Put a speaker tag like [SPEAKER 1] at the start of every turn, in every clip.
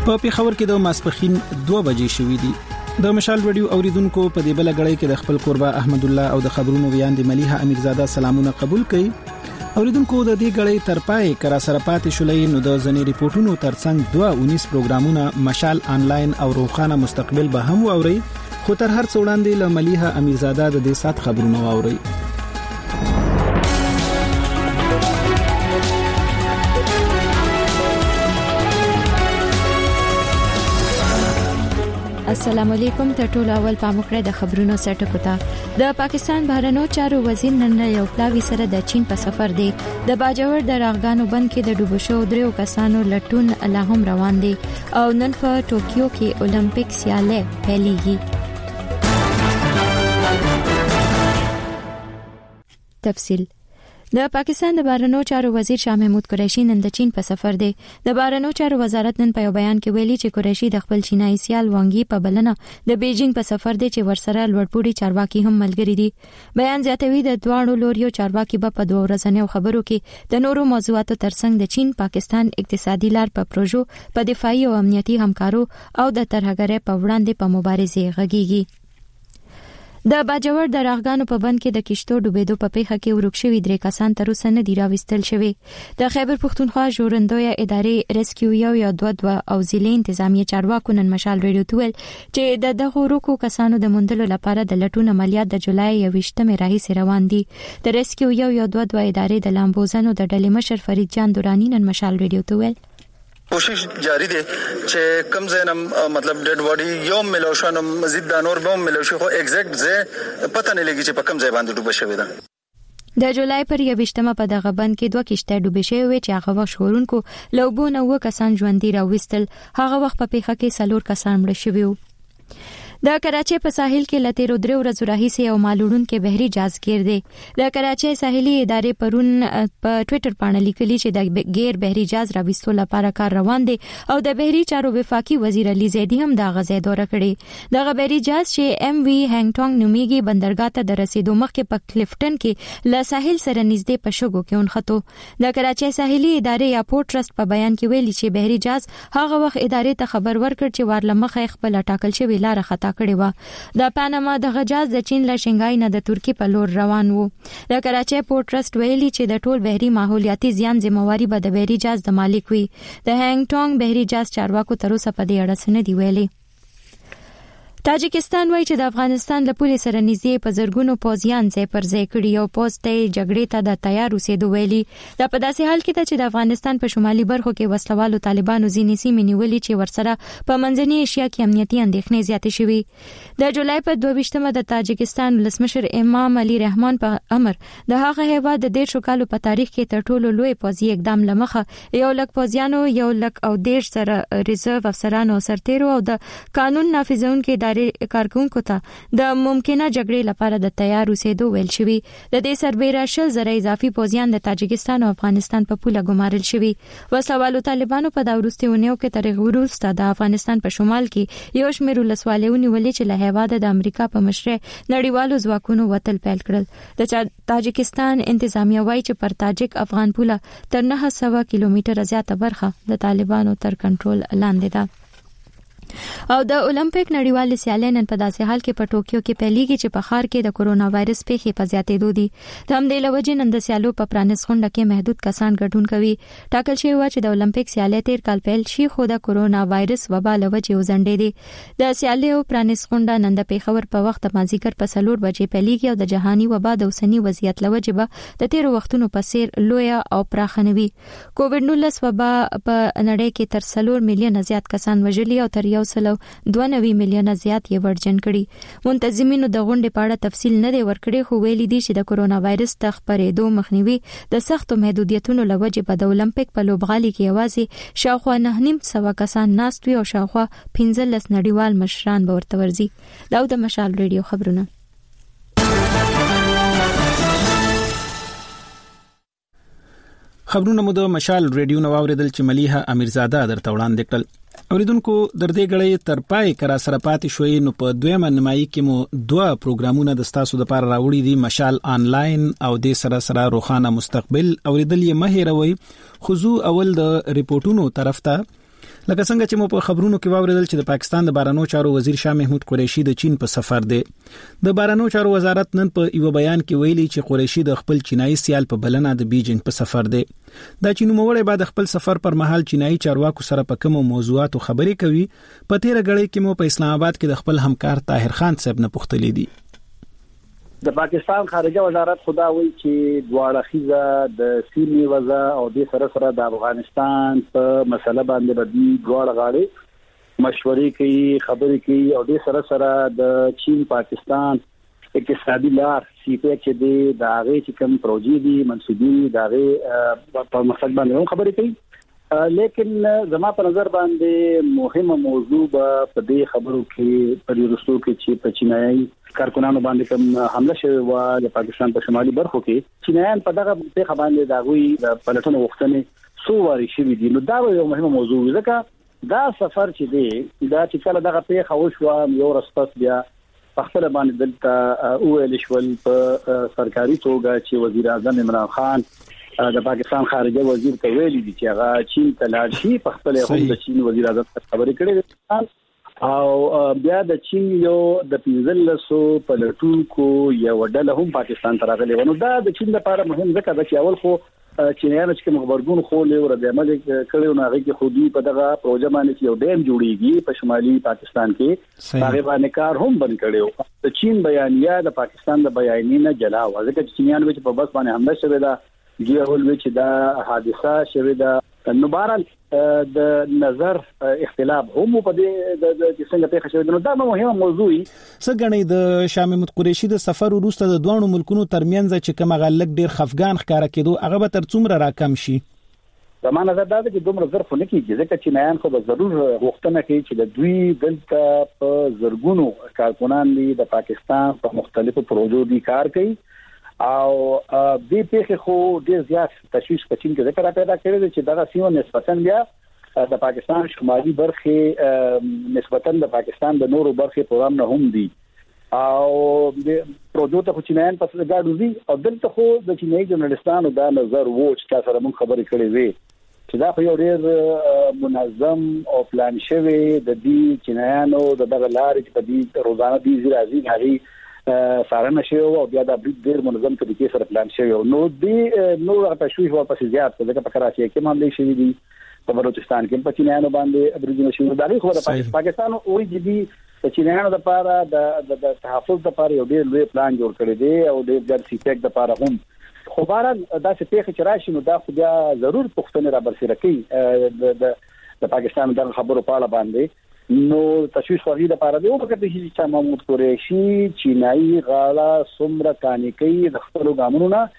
[SPEAKER 1] په پیښور کې د ماسپخین 2 بجې شوې دي. د مشال رادیو اوریدونکو په دې بل غړی کې د خپل قربا احمد الله او د خبرونو بیان د ملیحه امیرزاده سلامونه قبول کړي. اوریدونکو د دې غړی تر پای کرا سره پاتې شولې نو د ځنې ریپورتونو ترڅنګ 219 پروګرامونه مشال آنلاین او روخانه مستقبل به هم ووري، خو تر هر څه وړاندې له ملیحه امیرزاده د دې سات خبرونه ووري.
[SPEAKER 2] السلام علیکم. ته ټول اول پاموکړه د خبرونو سرټکو ته. د پاکستان بهرنیو چارو وزیر نن یو پلاوی سره د چین په سفر دی. د باجوړ د راغانو بند کې د ډوبو شو 3 کسانو لټون لا هم روان دي او نن په ټوکیو کې اولمپیک سیالي پیلېږي. تفصیل. د پاکستان د بهرنیو چارو وزیر شاه محمود قریشي نن د چین په سفر دی. د بهرنیو چارو وزارت نن په یو بیان کې ویلي چې قریشي د خپل چینایي سیال وانګي په بلنه د بیجینګ په سفر دی چې ورسره لوړپوړي چارواکي هم ملګري دي. بیان زیاتوي د دوه لوريو چارواکي په 2 ورځنیو خبرو کې د نورو موضوعاتو ترڅنګ د چین پاکستان اقتصادي لار په پروژو په دفاعي او امنیتي همکارو او د ترهګرۍ په وړاندې په مبارزه غږیږي. د باجوړ د راغانو په بند کې د کشتو ډوبېدو په پیښه کې ورک شوي 3 کسان تر اوسه نه دي راوستل شوي. د خیبر پښتونخوا ژوندوی ادارې ریسکیو یو 2 او ضلع انتظامی چارواکو نن مشال رادیو ته ویل چې د دغه ورکو کسانو د موندلو لپاره د لټون عملیات د جولای 28 راهیسې روان دي. د ریسکیو یو 2 ادارې د لامبوزنو د ډلې مشر فرید جان دورانی نن مشال رادیو ته ویل
[SPEAKER 3] کوشش جاری دی چې کم زینم مطلب ډیډ باډي یو ملوشن مزید د نور به ملوشي خو ایگزیکټ زه پته نه لګی چې په کم ځای باندې ډوبه شوی ده.
[SPEAKER 2] د جولای پر 28 په دغه بند کې 2 کشته ډوبې شوې چې هغه وخت شورونکو لوبونه 9 کسان ژوندۍ راوستل. هغه وخت په پیښه کې 4 کسان مړ شوي وو. د کراچۍ په ساحل کې لته 3 ورځې راهیسې یو مالوړون کې بحري جهاز ګیر دی. د کراچۍ ساحلي ادارې پرون په ټوئیټر باندې لیکلي چې د غیر بحري جهاز راوستلو لپاره کار روان دی او د بحري چارو وفاقي وزیر علي زیدی هم د غزې دورې کړې. د بحري جهاز چې ام وی هنګټونګ نومیږي بندرګاه ته د رسیدو مخکې په کلفټن کې له ساحل سره نږدې په شګو کې ونخته. د کراچۍ ساحلي ادارې یا پورت ټرست په بیان کې ویلي چې بحري جهاز هغه وخت ادارې ته خبر ورکړ چې وارلمخه خپل ټاکل شوی لار خطا کړی و. د پاناما د غجاز د چین له شنګای نه د ترکی په لور روان وو. د کراچۍ پورت ټرست ویلي چې د ټول بحري ماحولیاتي زیان ذمہواری به د بحري جهاز د مالک وي. د هنګټونګ بحري جهاز چارواکو تر اوسه په دې اړه څه نه دی ویلي. تاجکستان وایي چې د افغانستان له پولې سره نږدې په زرګونو پوځیان ځای پر ځای کړي او پوځ ته جګړې ته د تیار اوسېدو ویلي. دا په داسې حال کې ده چې د افغانستان په شمالي برخو کې وسلوالو طالبانو ځینې سیمې نیولې چې ورسره په منځنۍ ایشیا کې امنیتي اندېښنې زیاتې شوې. د جولای په 22 د تاجکستان ولسمشر امام علي رحمان په امر د هغه هیواد د 10 کالو په تاریخ کې تر ټولو لوی پوځي اقدام لمخه 100,000 پوځیانو 110 سره ریزرو افسرانو سرتیرو او د قانون نافذونکو کارکونکو ته د ممکنه جګړې لپاره د تیار اوسېدو ویل شوی. د دې سربېره 10,000 اضافي پوځیان د تاجکستان او افغانستان په پوله ګمارل شوی. وسلوالو طالبانو په دا وروستي ونیو کې تر وروسته د افغانستان په شمال کې یو شمېر ولسوالیو نیولې چې له هیواد د امریکا په مشرۍ نړیوالو ځواکونو وتل پیل کړل. د تاجکستان انتظامیه وایي چې پر تاجک افغان پوله تر 900 کیلومتره زیاته برخه د طالبانو تر کنټرول لاندې ده. او د اولمپیک نړیوال سیالي نن په داسې حال کې په ټوکیو کې پیلېږي چې په ښار کې د کورونا وایرس پیښې په زیاتېدو دي. د همدې له وجې نن د سیالو په پرانیست غونډه کې محدود کسان ګډون کوي. ټاکل شوی و چې د اولمپیک سیالي تیر کال پیل شي خو د کورونا وایرس وبا له وجې وځنډې دي. د سیالیو پرانیست غونډه نن د پیښور په وخت د مازیګر په 4 بجې پیلېږي او د جهاني وبا د اوسنی وضعیت له وجې به د تیر وختونو په څیر لوی او پراخه نه وي. کووډ-19 وبا په نړۍ کې تر 4 میلیونه زیات کسان وژلي او تر 192 میلیونه زیات یې ورجن کړي. منتظمینو د غونډې په اړه تفصیل نه دی ورکړی خو ویلي دي چې د کورونا وایرس د خپرېدو مخنیوي د سختو محدودیتونو له وجې په د اولمپیک په لوبغالي کې یوازې شاوخوا 9.5 کسان ناست وي او شاوخوا 15 نړیوال مشران به ورته ورځي. دا د مشال رادیو خبرونه.
[SPEAKER 1] خبرونه مو د مشال رادیو نو اوریدل چې ملیحه امیرزاده درته وړاندې کړل. اوریدونکو در دې غړې تر پای کرا سره پاتې شوي نو په دویمه نیمایي کې مو 2 پروګرامونه د تاسو لپاره راوړي دي. مشال آنلاین او د سره روخانه مستقبل اوریدل یې مهیروي. خو اول د ریپورتونو طرف ته لکه څنګه چې مو په خبرونو کې واوریدل چې د پاکستان د بهرنیو چارو وزیر شاه محمود قریشي د چین په سفر دی. د بهرنیو چارو وزارت نن په یو بیان کې ویلي چې قریشي د خپل چینایي سیال په بلنه د بیجینګ په سفر دی. دا چې نوموړی بعد خپل سفر پر مهال چینایي چارواکو سره په کومو موضوعاتو خبرې کوي. په تیر غړي کې مو په اسلام آباد کې د خپل همکار طاهر خان صاحب نه پوښتلې دي.
[SPEAKER 4] د پاکستان خارجه وزارت خدا وی چې دواړه خيزه د سیمې وضع او د سره د افغانستان په مسله باندې بدی دواړه غاړي مشورې کوي، خبرې کوي او د سره د چین پاکستان اقتصادي لار چې د هغه چې کوم پروژې دي منسوبي دغه په مقصد باندې هم خبرې کوي. لیکن زما په نظر باندې مهمه موضوع په دې خبرو کې پریرستو کې چې په چینایي کارکونانو باندې کوم حمله شوی و د پاکستان په شمالي برخو کې چینایان په دغه ځای باندې داوی د پلټنو وختنې سو واري شوی دي. نو دا یو مهمه موضوع ځکه دا سفر چې دی دا چې کله دغه پیښه وشو یو رسپس بیا خپل باندې دلته اویل شول په سرکاري توګه چې وزیر اعظم عمران خان د پاکستان خارجه وزیر ته ویلي دي چې هغه چین ته لاړ شي. په خپل هم د چین وزیر اعظم خبرې کړې او بیا د چین یو د 1500 پلټونکو یو ډله هم پاکستان ته راغلي. نو دا د چین لپاره مهم ځکه چې اول خو چینایانو چې مخبرګون خو له ور د عمل کړو نه هغه کې خودي په دغه پروژه باندې یو ډیم جوړیږي په شمالي پاکستان کې هغه باندې کار هم بند کړو. د چین بیانیه د پاکستان د بیانیې نه جلا و ځکه چې چینیانو چې په بس باندې حمله شوه دا جوړول چې دا حادثه شوه دا نو بهرحال د نظر اختلاف هم په دې د څنګه پیښه شوه. نو دا مهمه موضوع
[SPEAKER 1] څنګه د شاه محمود قریشي د سفر وروسته د دوه ملکونو ترمنځ چې کوم غلک ډیر خفګان ښکارا کېدو هغه به تر څومره راکم شي؟
[SPEAKER 4] زما نظر دا دی چې دومره ظرف نه کیږي ځکه چې چینایان خو به ضرور غوښتنه کوي چې د دوی دلته په زرګونو کارکونان دي د پاکستان په مختلفو پروژو دي کار کوي او دې پیښه خو ډیر زیات تشویش په چین کې ذکر پیدا کړی چې دغه سیمه نسبتاً بیا د پاکستان شمالي برخه نسبتاً د پاکستان د نورو برخه پروګرام نه هم دي او د پروژو ته چینایان په څیر دي او دلته خو د چینایي جرنالستانو دا نظر وو چې تاسو سره مونږ خبرې کړې وې چې دا خو یو ډیر منظم او پلان شوی د دې چینایانو دغه لارې چې په دې روزانه دي راځي هغه سارنه شوی او بیا د ډیر منظم طریقې سره پلان شوی نو دې نو تشویش ورپسې زیات ځکه په کراچي کې معاملې شوې دي په بلوچستان کې په چینایانو باندې ابرجینه شوی دا خو د پاکستان او دې د چینایانو لپاره د تحفظ لپاره یو ډیر لوی پلان جوړ کړی دی او د ګرځي ټیک لپاره هم خو بهرحال دا چې پیښه چې راشي نو دا خو بیا ضرور پښتنه را برسېره کوي د پاکستان د خبرو په اړه باندې نو تشویش وغي د پاره دی او په دې چې محمود قریشي چینایي غاړه سمره کانی کوي د خپل ګامونو نه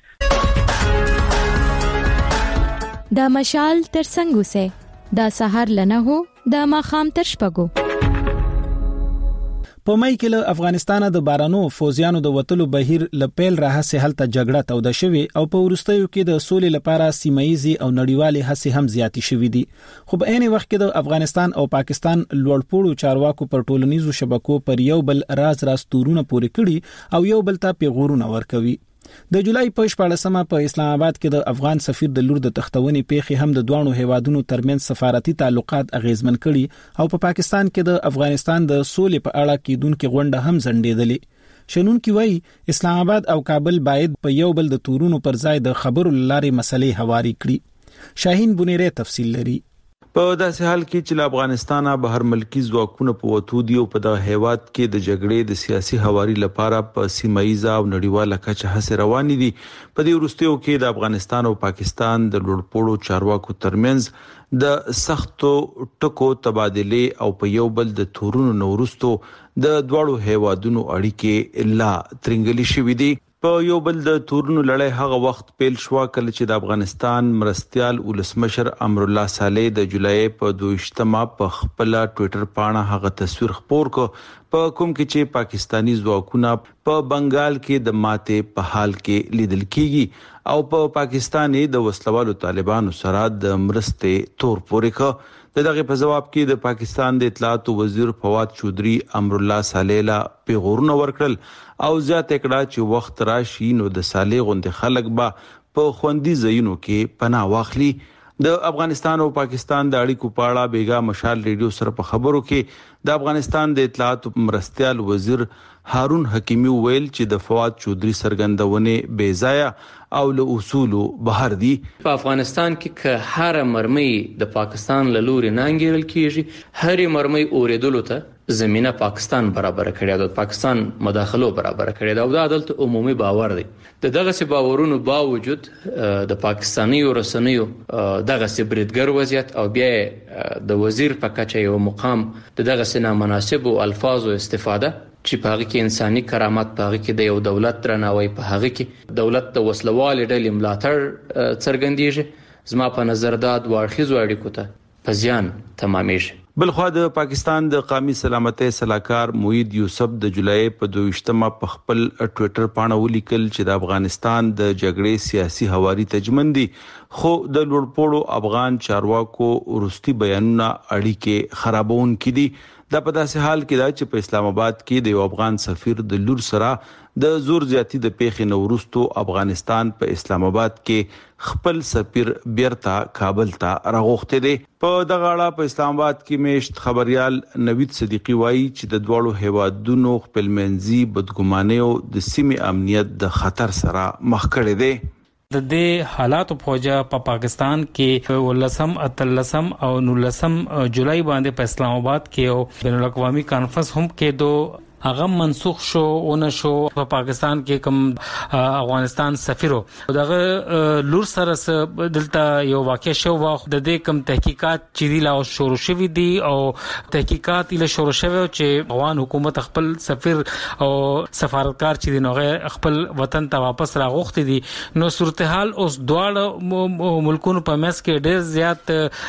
[SPEAKER 2] دا مشال تر څنګه سه دا سحر لنه هو دا ماخام تر شپګو.
[SPEAKER 1] په مای کې له افغانستانه د بارانو فوزیانو د وټلو بهیر لپیل راهسه حالت جګړه توده شوه او په ورستیو کې د سولې لپاره سیمایي او نړیوالي هڅې هم زیاتې شوې دي. خو په عین وخت کې د افغانستان او پاکستان لوړپوړو چارواکو پر ټولنیزو شبکو پر یو بل راز تورونه پورې کړي او یو بل ته پیغورونه ورکوي. د جولای په 14مه په اسلام آباد کې د افغان سفیر د لور د تختونې پیښې هم د دوه هیوادونو ترمنځ سفارتي تعلقات اغیزمن کړي او په پاکستان کې د افغانستان د سولې په اړه کېدونکو غونډه هم ځنډېدلې. شنونکي وایي اسلام آباد او کابل باید په یو بل د تورونو پر ځای د خبرو لارې مسلې هواري کړي. شاهین بنيره تفصیل لري.
[SPEAKER 5] په داسې حال کې چې افغانستان بهر ملکی ځواکونه په وټو دی او په د هیواد کې د جګړې د سیاسي حواري لپاره په سیمایي او نړیواله کچه هڅې روانې دي. په دې وروستیو کې د افغانستان او پاکستان د لوړپوړو چارواکو ترمنځ د سختو ټکو تبادله او په یو بل د تورونو نورستو د دوړو هیوادونو اړیکې لا ترنګلي شوې دي. په یو بل د تورونو لړۍ هغه وخت پیل شو کله چې د افغانستان مرستيال ولسمشر امر الله صالح د جولای په 22مه په خپل ټوئیټر باندې هغه تصویر خپور کو په کوم کې چې پاکستانی ځواکونه په بنگال کې د ماته په حال کې لیدل کیږي او په پاکستاني د وسلوالو طالبانو سره د مرستې تور پورې کو. دغه په جواب کې د پاکستان د اطلاعات وزیر فواد چودري امر الله صالح لا پیغورونه ورکړل او زیات کړه چې وخت راشي نو د صالح غوند خلک به په خوندي ځایونو کې پناه واخلي. د افغانستان او پاکستان د اړیکو په اړه بیګا مشال ریډیو سره په خبرو کې د افغانستان د اطلاعات مرستيال وزیر هارون حکیمی ویل چې د فواد چودري سرګندونه بے ځای او له اصول بهر دي.
[SPEAKER 6] په افغانستان کې که هر مرمۍ د پاکستان له لوري نانګیرل کیږي، هر مرمۍ اوریدلو ته زمينه پاکستان برابر کړی ده، پاکستان مداخله برابر کړی ده او دا عدالت عمومي باور دی. دغه څه باورونو باوجود د پاکستاني رسنیو دغه څه بریدګر وضعیت او بیا د وزیر په کچه یو مقام دغه څه نامناسب او الفاظو استفاده چې په هغه کې انساني کرامت، په هغه کې د یو دولت درناوی، په هغه کې دولت د وسلوال ډلې ملاتړ څرګندېږي. زما په نظر دا د واړخیزو اړیکو ته په زیان تمامېږي.
[SPEAKER 5] بلخوا د پاکستان د قومي سلامتۍ صلاحکار موحد یوسف د جولای په 22مه په خپل ټوئیټر باندې ولیکل چې د افغانستان د جګړې سیاسي حواري تجمن دي، خو د لوړپوړو افغان چارواکو ورستي بیانونه اړیکې خرابون کړي. دا په داسې حال کې دا چې په اسلام آباد کې د یو افغان سفیر د لور سره د زور زیاتی د پیښې نورستو افغانستان په اسلام آباد کې خپل سفیر بیرته کابل ته راغوښته دي. په دغه اړه په اسلام آباد کې میشت خبريال نوید صدیقی وایي چې د دوړو هیوادونو خپلمنځي بدګماني او د سیمې امنیت د خطر سره مخ کړي دي.
[SPEAKER 7] د دې حالات په وجه په پاکستان کې ولسم اتلسم او نولسم جولای باندې په اسلام آباد کې او بین الاقوامي کانفرنس هم کې دو هغه منسوخ شو او نشو. په پاکستان کې کوم افغانستان سفیرو دغه لور سره دلته یو واقع شو د دې کوم تحقیقات چې دی لا شروع شوی دي او تحقیقات له شروع شوی چې افغان حکومت خپل سفیر او سفارتکار چې دی نو خپل وطن ته واپس راغوښتي دي. نو صورتحال اوس دواړه ملکونو په مس کې ډېر زیات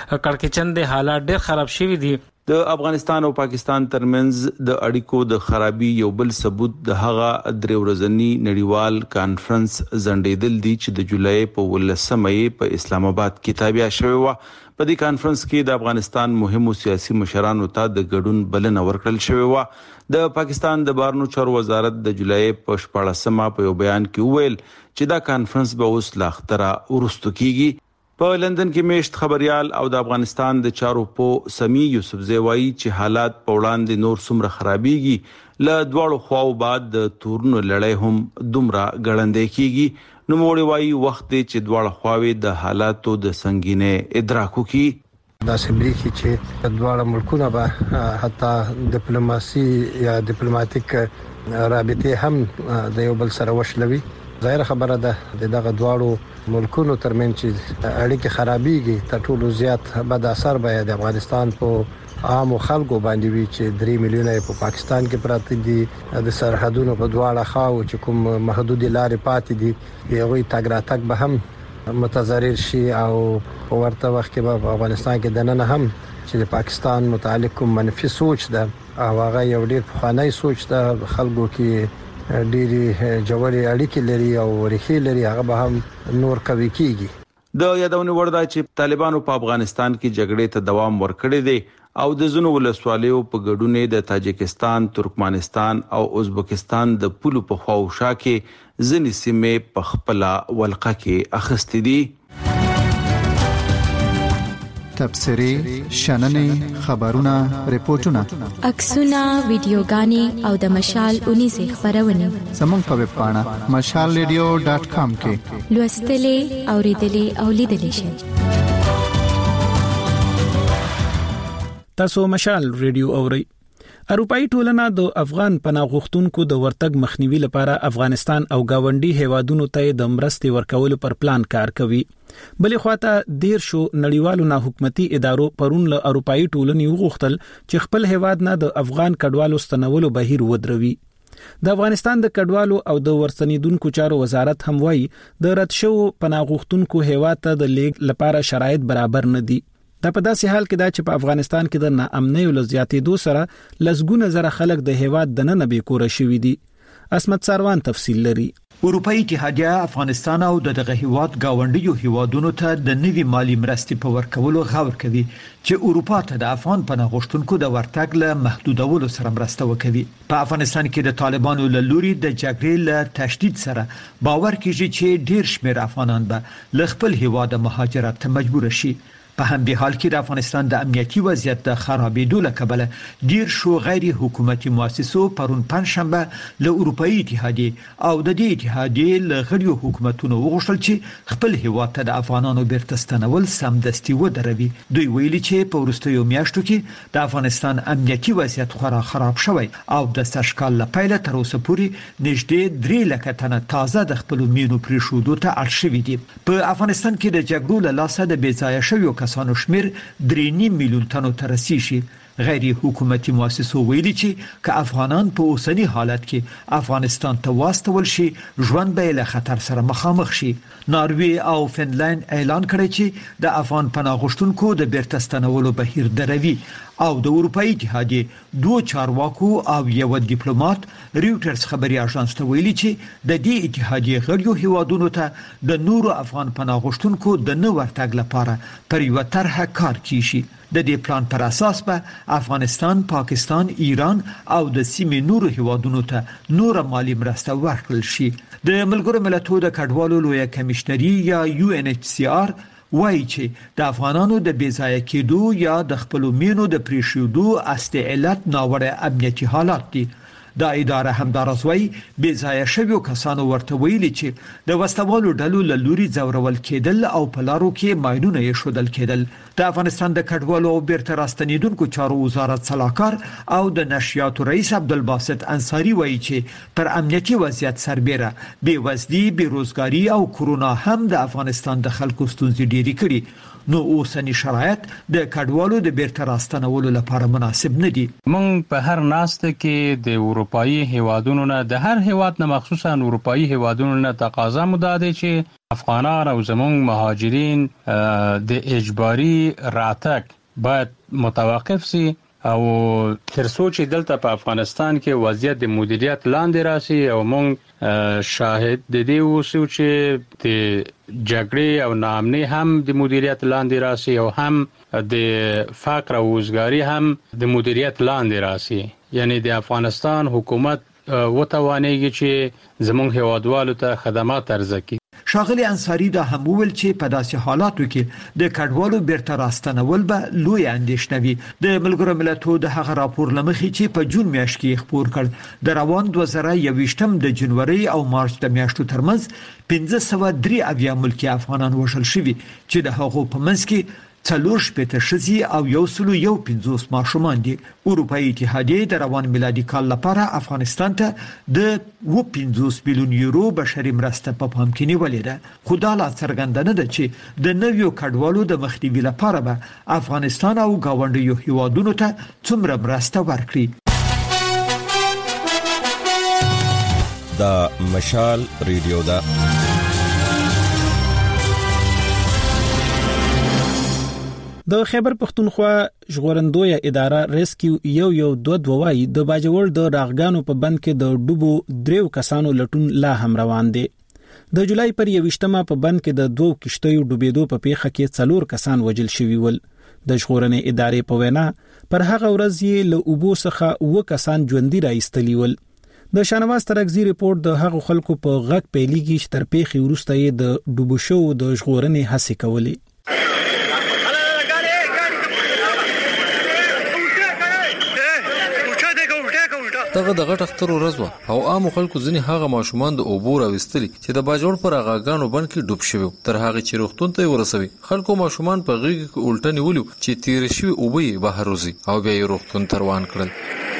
[SPEAKER 7] کړکېچن دي، حالات ډېر خراب شوی دي.
[SPEAKER 5] د افغانستان او پاکستان ترمنځ د اړیکو د خرابي یو بل ثبوت د هغه درې ورځنی نړیوال کانفرنس زندیدل دي چې د جولای په 18مه په اسلام آباد کې تابع شوی و. په دې کانفرنس کې د افغانستان مهمو سیاسي مشرانو ته د ګډون بلنه ورکړل شوی و. د پاکستان د بهرنیو چارو وزارت د جولای په 14مه په یو بیان کې ویل چې دا کانفرنس به اوس لا اختره ورستو کیږي. په لندن کې میشت خبريال او د افغانستان د چارو په سمي یوسف زوی چې حالات په وړاندې نور څومره خرابيږي ل دوړو خواو بعد د تورنو لړۍ هم دومره ګړندې کیږي. نو موړي وایي وخت چې دوړو خواوي د حالاتو د سنگینه ادراکو کی
[SPEAKER 8] دا سمریږي چې دوړو ملکونه به حتی ډیپلوماسي یا ډیپلوماټیک رابطه هم د یو بل سره وشلوي. ظاهر خبره ده دغه دوړو ملکونو ترمن چې اړیکې خرابېږي تر ټولو زیات بد اثر به د افغانستان په عام خلکو باندې وي چې 3 میلیونه په پاکستان کې پراته دي. د سرحدونو په دواړه خواو چې کوم محدود لارې پاتې دي یوې تګ راتګ به هم متضرر شي او ورته وخت کې په افغانستان کې دنه هم چې د پاکستان متعلق کوم منفي سوچ ده او هغه یو ډیر پخوانی سوچ ده، خلکو کې ډېری جوړې اړیکې لري او ورخي لري، هغه به هم نور کوي کیږي.
[SPEAKER 5] د یادونه وردا چې طالبانو په افغانستان کې جګړې ته دوام ورکړی دی او د زونو ولسوالیو په ګډونه د تاجکستان، ترکمنستان او ازبکستان د پولو په خواوشا کې ځینې سیمې په خپل ولقه کې اخستې دي.
[SPEAKER 9] تبصري شننې خبرونه ریپورتونه
[SPEAKER 2] عکسونه ویډیوګانې او د مشال 19 خبرونه
[SPEAKER 9] زموږ په ویب پاڼه mashalradio.com کې
[SPEAKER 2] لوستلې اوریدلې او لیدلې شئ.
[SPEAKER 1] تاسو مشال ریډیو اورئ. اروپאי ټولنه د افغان پناه غوښتونکو د ورتګ مخنیوي لپاره افغانستان او گاونډي هیوادونو ته د مرستې ورکولو پر پلان کار کوي. بلې خواته 13 نړیوالو ناحکومتي ادارو پرون له اروپאי ټولنې وغوښتل چې خپل هیواد نه د افغان کډوالو ستنولو بهیر ودروي. د افغانستان د کډوالو او د ورستنیدونکو چارو وزارت هم وایي د رد شو پناه غوښتونکو هیواد ته د لیږد لپاره شرایط برابر نه دي. دا په داسې حال کې دا چې په افغانستان کې د ناامنۍ او زیاتېدو سره لسګونه زره خلک د هیواد د نن به کور شوي دي. اسمت ساروان تفصیل لري.
[SPEAKER 10] اروپאי اتحادیه افغانستان او دغه هیواد گاونډیو هیوادونو ته د نوي مالی مرستې په ورکولو غور کوي چې اروپا ته د افغان پناه غوښتونکو د ورتګ له محدودولو سره مرسته وکوي. په افغانستان کې د طالبانو له لوري د جګړې له تشدید سره باور کیږي چې ډیر شمېر افغانان به له خپل هیواد مهاجرت ته مجبور شي. په همدې حال کې د افغانستان د امنیتي وضعیت د خرابېدو له کبله ډیر شو غیر حکومتي مؤسسو پرون پنځشنبه له اروپאי اتحادیه او د دې اتحادیه له غړیو حکومتونو وغوښتل چې خپل هیواد ته د افغانانو بیرته ستنول سمدستي ودروي. دوی ویلي چې په وروستیو میاشتو کې د افغانستان امنیتي وضعیت خورا خراب شوی او د سشکال له پیله تر اوسه پورې نږدې 3 لک تنه تازه د خپل مینو پریښودو ته اړ شوي دي. په افغانستان کې د جګړو له لاسه د بیځایه شویو کسانو شمیر 3.5 میلیون تنو ته رسیږي. غیر حکومتي مؤسسو ویلي چې که افغانان په اوسنی حالت کې افغانستان ته واستول شي ژوند به له خطر سره مخامخ شي. ناروی او فنلند اعلان کړی چې د افغان پناه غوښتونکو د بیرته ستنولو بهیر دروي او د اروپאי اتحادیه 2 چارواکو او یو ډیپلوماټ ریوټرز خبري اژانس ته ویلي چې د دې اتحادیه غړیو هیوادونو ته د نورو افغان پناه غوښتونکو د نو ورتګ لپاره پر یو طرحه کار کیږي. د دې پلان پر اساس به افغانستان، پاکستان، ایران او د سیمې نورو هیوادونو ته نور مالی مرسته ورکړل شي. د ملګرو ملتونو د کډوالو لویه کمشنري یا UNHCR وایي چې د افغانانو د بیځایه کېدو یا د خپل مینو د پریښودو اصلي علت ناوړه امنیتي حالات دي. دا اداره همدارس وایي بیځایه شویو کسانو ورته ویلي چې د وسوالو ډلو له لوري ځورول کېدل او په لارو کې ماینونه یې شودل کېدل. د افغانستان د کډوالو او بیرته راستنیدونکو چارو وزارت صلاحکار او د نشریاتو رئیس عبدالباسط انصاری وایي چې پر امنیتي وضعیت سربېره بېوزلي، بېروزګاري او کرونا هم د افغانستان د خلکو ستونزې ډېرې کړي. نو اوسنی شرایط د کډوالو د بیرته راستنولو لپاره مناسب نه دي.
[SPEAKER 11] مونږ په هر ناسته کې د اروپאי هیوادونو نه د هر هیواد نه مخصوصا اروپאי هیوادونو نه تقاضا مداده چې افغانان او زمونږ مهاجرین د اجباري راتګ باید متوقف سي او ترڅو چې دلته په افغانستان کې وضعیت د مدیریت لاندې راسي او مونږ شاهد د دې اوسو چې د جګړې او ناامنۍ هم د مدیریت لاندې راسي او هم د فقر او وزګاری هم د مدیریت لاندې راسي. یعنی د افغانستان حکومت وتوانېږي چې زموږ هیوادوالو ته خدمات عرضه کړي.
[SPEAKER 10] ښاغلي انصاری دا هم ویل چې په داسې حالاتو کې د کډوالو بیرته راستنول به لوی اندېښنه وي. د ملګرو ملتونو د هغه راپور لمخې چې په جون میاشت کې خبر کړ د روان 2021 د جنوري او مارچ د میاشتو ترمنځ 503 ملکی افغانان وژل شوي چې د هغو په منځ کې 4 ښځې او 150 ماشومان دي. اروپאי اتحادیه د روان میلادي کال لپاره افغانستان ته د 50 میلیون یورو بشري مرسته په پام کې نیولې ده. خو دا لا څرګنده نه ده چې د نویو کډوالو د مخنیوي لپاره به افغانستان او گاونډیو هیوادونو ته څومره مرسته ورکړي.
[SPEAKER 12] دا مشال ریډیو دا
[SPEAKER 1] د خیبر پختونخوا ژغورندوی اداره ریسکیو 112 وایي د باجوړ د راغګانو په بند کې د ډوبو 3 کسانو لټون لا هم روان دي. د جولای پر 21مه په بند کې د 2 کشتیو ډوبېدو په پیښه کې 4 کسان وژل شوي ول. د ژغورنې ادارې په وینا پر هغه ورځ یې له اوبو څخه 2 کسان ژوندۍ راایستلي ول. د شانواز ترغزي ریپورت د هغو خلکو په غږ پیلېږي چې تر پیښې وروسته یې د ډوبو شو د ژغورنې هڅې کولې.
[SPEAKER 13] دغه د غټ اختر ورځ او عام خلکو ځنې هغه ماشومان د اوبو راوستلي چې د باجوړ پر غاګانو باندې کې ډوب شوی. تر هغه چې روغتون ته ورسوي خلکو ماشومان په غیږ کې الټه نیولو چې تیر شوی اوبه یې بهر وځي او بیا یې روغتون ته روان کړل.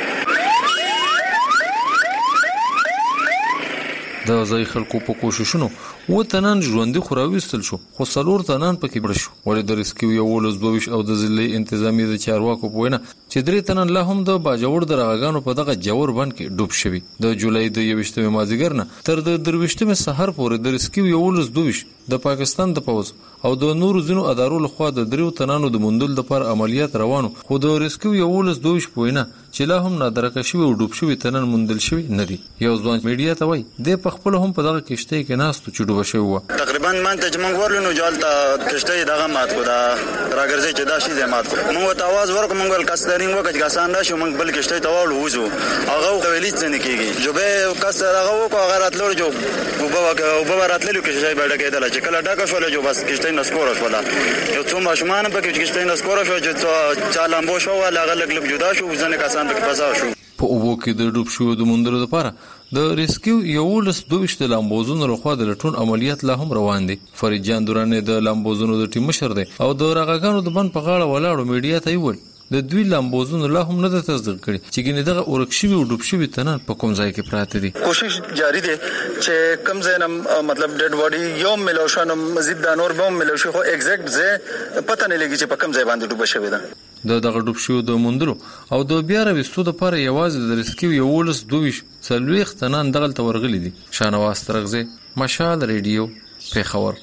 [SPEAKER 13] د ځای خلکو په کوششونو و تنان ژوندۍ خوراويستل شو خو 4 تنان پکې مړ شو. ولې د ریسکیو 112 او د ضلعي انتظامی د چارواکو په وینا چې 3 تنان لا هم د باجوړ د راغانو په دغه جوړ باندې کې ډوب شوی. د جولای د 21مه مازیګر نه تر د 23مه سحر پورې د ریسکیو 112 د پاکستان د پوز او د نورو ځینو ادارو لخوا د دریو تنانو د موندل لپاره عملیات روانو، خو د ریسکیو 11 پوینه چې لا هم نادرکه شوی او ډوب شوی تنن موندل شوی نه دي. یو ځوان میډیا ته وایي د پخپل هم په دغه کشته کې ناستو چې ډوب شوی و.
[SPEAKER 3] تقریبا مانته چې موږ ورلونو جالته کشته دغه مات کو دا راګرځي چې دا شی زمات کو موږ ته आवाज ورکو موږ کاسترینګ وکړ چې آسان راشي موږ بل کشته ته وځو هغه ویلې څنګه کیږي جو به کاستر هغه وکړه هغه راتلو جو وبو راتلو کې شي بیډه کېدل چې کله ډاکه شول جو بس کشته نسکور شول یو څو ماشومان په کې کشته نسکور شو چې چالم بو شو ولا غلګ لګ جدا شو ځنه کسان په پسا شو.
[SPEAKER 13] په اوبو کې د ډوب شو د موندلو لپاره د ریسکیو 11 لامبوزونو لخوا د لټون عملیات لا هم روان دي. فرید جان دورانه د لامبوزونو د ټیم مشر دی او د راغانو د بن په غاړه ولاړو میډیا ته ویل د دوی لامبوزونو لا هم نه د تصدیق کړي چې ګینه دغه اورکشوي او ډوب شوی تنن په کوم ځای کې پراته دي.
[SPEAKER 3] کوشش جاری دي چې کم زینم مطلب ډیډ باډي یوم ملوشن مزید د نور بم ملوشي خو ایگزیکټ زه پته نه لګی چې په کوم ځای باندې ډوب شوی ده.
[SPEAKER 13] دغه ډوب شوی د موندلو او د بیا راوستو د لپاره یوازې د ریسکیو 11 تنن دغه تورغلي دي. شانواز ترغزه مشال ریډیو پیښور.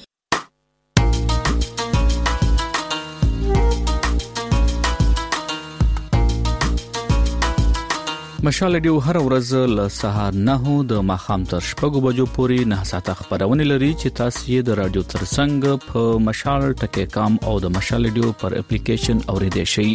[SPEAKER 14] مشال ډیو هر ورځ له سهار 9 د ماخام تر 6 بجو پورې 9 ساعته خبرونه لري چې تاسو یې د رادیو ترڅنګ په مشال ټکی کام او د مشال ډیو پر اپلیکیشن اوریدئ شئ.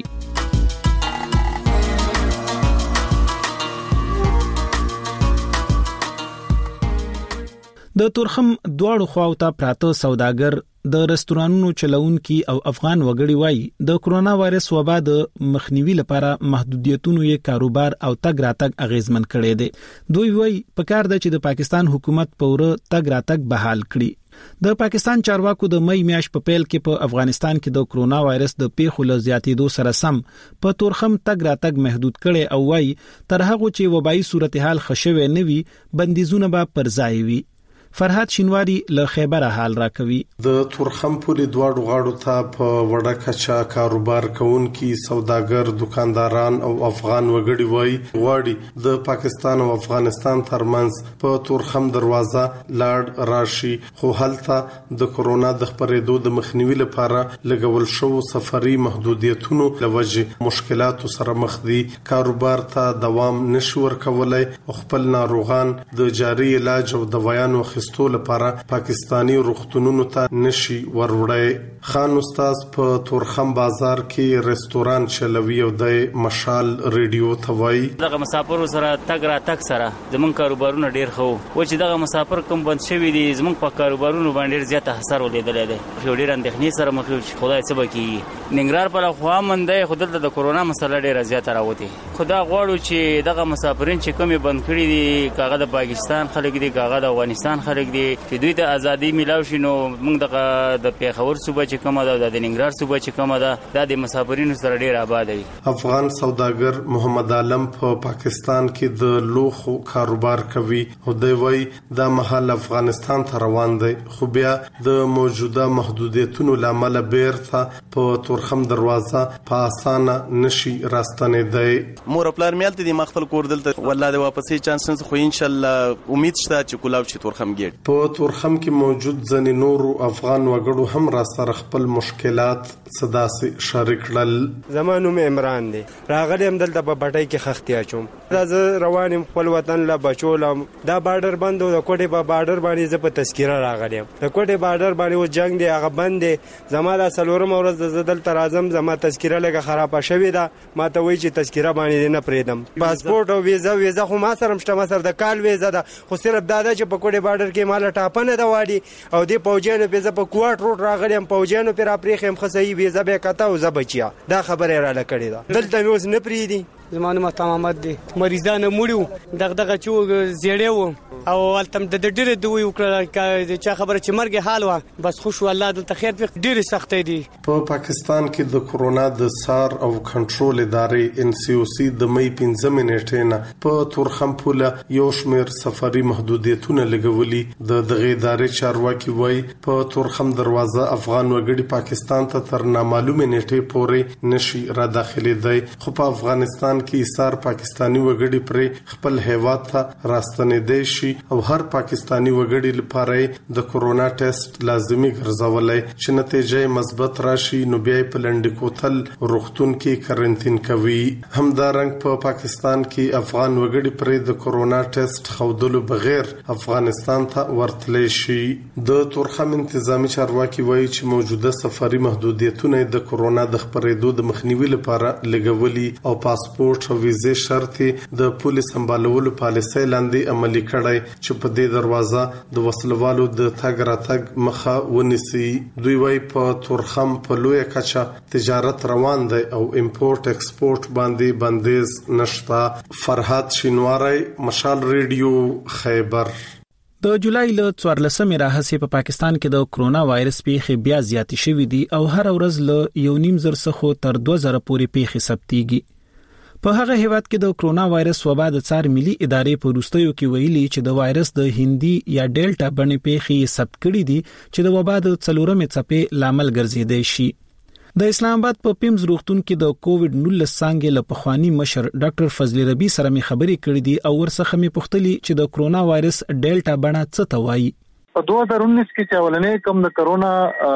[SPEAKER 1] د تورخم دواړو خواو ته پراته سوداګر د رستورانونو چلونکي او افغان وګړي وایي د کرونا وایرس وبا د مخنیوي لپاره محدودیتونو یې کاروبار او تګ راتګ اغیزمن کړي دي. دوی وایي پکار ده چې د پاکستان حکومت پوره تګ راتګ بحال کړي. د پاکستان چارواکو د مې میاشت په پیل کې په افغانستان کې د کرونا وایرس د پیښو لزیاتېدو سره سم په تورخم تګ راتګ محدود کړي او وایي تر هغه چې وبایي صورتحال خښوي نه وي بندیزونه به پر ځای وي. فرحات شینواری له خیبر حال راکوي.
[SPEAKER 15] د تورخم پورې دواړو غاړو ته په وړه کچا کاروبار کوونکي سوداګر دکانداران او افغان وګړي وایي غواړي د پاکستان او افغانستان ترمنځ په تورخم دروازه لاړ راشي، خو هلته د کرونا د خپرېدو د مخنیوي لپاره لګول شو سفري محدودیتونو لوجه مشکلات سره مخ دي. کاروبار ته دوام نشي ورکولای او خپل ناروغان د جاري علاج او دوايانو ستو لپاره پاکستانی روغتونونو ته نشي وروړی. خان استاد په تورخم بازار کې رستوران چلوي او د مشال ریډیو ته وایي
[SPEAKER 16] دغه مسافر سره تګ را تک سره زمونږ کاروبارونه ډیر خو و چې دغه مسافر کوم بند شوی دي زمونږ په کاروبارونو باندې زیات اثر ولیدل دي. خو ډیر اندېښنې سره مخ شي خدای څه وکړي. ننګرهار په خوا مندې خدای د کرونا مسله ډیر زیات راوتی. خدا غواړو چې دغه مسافرین چې کوم بند کړي دي کاغه د پاکستان خلک دي کاغه د افغانستان خلک دي چې دوی ته ازادي ملاوي شي نو موږ د پیښور صوبه چې کومه ده د ننګرهار صوبه چې کومه ده د مسافرینو سره ډیر آباد وي.
[SPEAKER 15] افغان سوداګر محمد عالم په پاکستان کې د لوخو کاروبار کوي او دوی وایي د محل افغانستان ته روان دي، خو بیا د موجوده محدودیتونو لامل بیرته په تورخم دروازه په اسانه نشي راستنېدای.
[SPEAKER 17] مور خپل میلته د مخفل کور دلته والله د واپسې چانس خو ان شاء الله امید شته چې کولاو چې تورخم ګیټ
[SPEAKER 15] په تورخم کې موجود ځنې نورو افغان وګړو هم را سره خپل مشکلات صداسي شریک کړل.
[SPEAKER 18] زمانو مې عمران دی راغلی هم دلته په بټای کې خختیا چوم دا زه روانم خپل وطن لا بچولم دا بارډر بند د کوټې په بارډر باندې زه په تذکره راغلم د کوټې بارډر باندې و جنگ دی هغه بند دی زما د سلورم ورځ د زدل تر اعظم زما تذکره لګه خراب شوې ده ما ته وایي چې تذکره باندې نه پریدم پاسپورت او ویزا خو ما سره مشته ما سره د کال ویزا ده خو صرف دا چې په کوټې بارډر کې مال ټاپنه دا واړي او د پوجانو په ځ په کوارټ روټ راغلم پوجانو پر اپریخم خصي ویزا به کته او زبچیا دا خبره را لکړی دا دلته موږ نه پریدي.
[SPEAKER 19] زمانه ما تمامت دي مریضانه مړیو دغه چې زیړیو او التم د ډېر دوی وکړه چې خبره چې مرګ حال و بس خوش والله دلته خیر په ډېر سخت دي.
[SPEAKER 15] په پاکستان کې د کرونا د سار او کنټرول ادارې NCOC د مې 15 نیټې نه په تورخم پوله یو شمېر سفري محدودیتونه لګولي. د دغه ادارې چارواکي وایي په تورخم دروازه افغان وګړي پاکستان ته تر نامعلومه نیټې پورې نشي را داخلي دی، خو په افغانستان کې ایثار پاکستانی وګړي پر خپل هیواد ته راستنېدای شي او هر پاکستانی وګړي لپاره د کورونا ټیسټ لازمي ګرځولای چې نتیجه مثبت راشي نو بیا په لنډ کوتل روغتون کې کرنټین کوي. همدارنګ په پاکستان کې افغان وګړي پر د کورونا ټیسټ خودلو بغیر افغانستان ته ورتلی شي. د تورخم انتظامی چارواکي وایي چې موجوده سفري محدودیتونه د کورونا د خپرېدو د مخنیوي لپاره لګولي او پاسپورت او ویزې شرط د پولیس سمبالولو پالیسۍ لاندې عملي کړي چې په دې دروازه د وسلوالو د تګ راتګ مخه ونیسي. دوی وایي په تورخم په لویه کچه تجارت روان دی او امپورت ایکسپورت باندې بندیز نشته. فرهاد شینواری، مشال ریډیو، خیبر.
[SPEAKER 1] د جولای له 14مې راهیسې په پاکستان کې د کرونا وایرس پیښې بیا زیاتې شوې دي او هر ورځ له 1.5 څخه تر 2000 پورې پیښې ثبتېږي. په هغه هیواد کې د کرونا وایرس وبا د څار ملي ادارې په وروستیو کې ویلي چې د وایرس د هندي یا ډیلټا بڼې پیښې ثبت کړي دي چې د وبا د 4مې څپې لامل ګرځیدای شي. د اسلام آباد په پیمز روغتون کې د کووډ 19 څنګه له پخوانی مشر ډاکټر فضل ربی سره می خبرې کړې دي او ورڅخه می پوښتلي چې د کرونا وایرس ډیلټا بڼه څه ته وایي.
[SPEAKER 20] په 2019 کې چې اولنې کوم د کرونا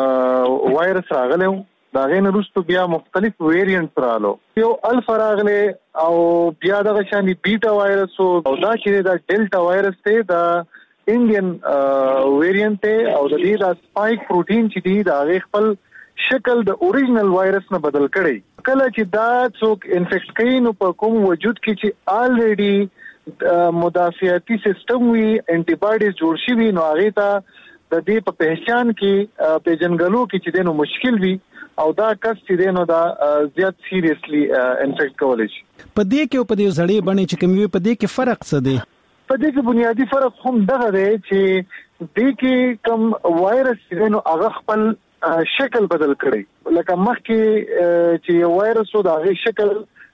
[SPEAKER 20] وایرس راغلی دا غین وروسته بیا مختلف ویریانټ رالو. یو الفا راغلی او بیا د شان بیټا وایرس او دا چې د ډیلټا وایرس ته د انډین ویریانټ او د دې د سپایک پروتین چې دی دا خپل شکل د اوریجنل وایرس نه بدل کړي. کله چې دا څوک انفیکټ کړي نو په کوم وجود کې چې الریډي مدافعتي سیستم وی انټي باډیز جوړ شي وي نو هغه ته د دې په پہچان کې پیژنګلو کې چې دنو مشکل وي او دا کس چې دنو دا زیات سیریسلی انفیکټ کولای شي. په دې کې په دې زړې باندې چې کوم وي په دې کې فرق څه دی؟ په دې کې بنیادی فرق هم دغه دی چې دې کې کوم وایرس چې دنو هغه خپل شکل بدل کړي. لکه مخکې چې وایرس او د شکل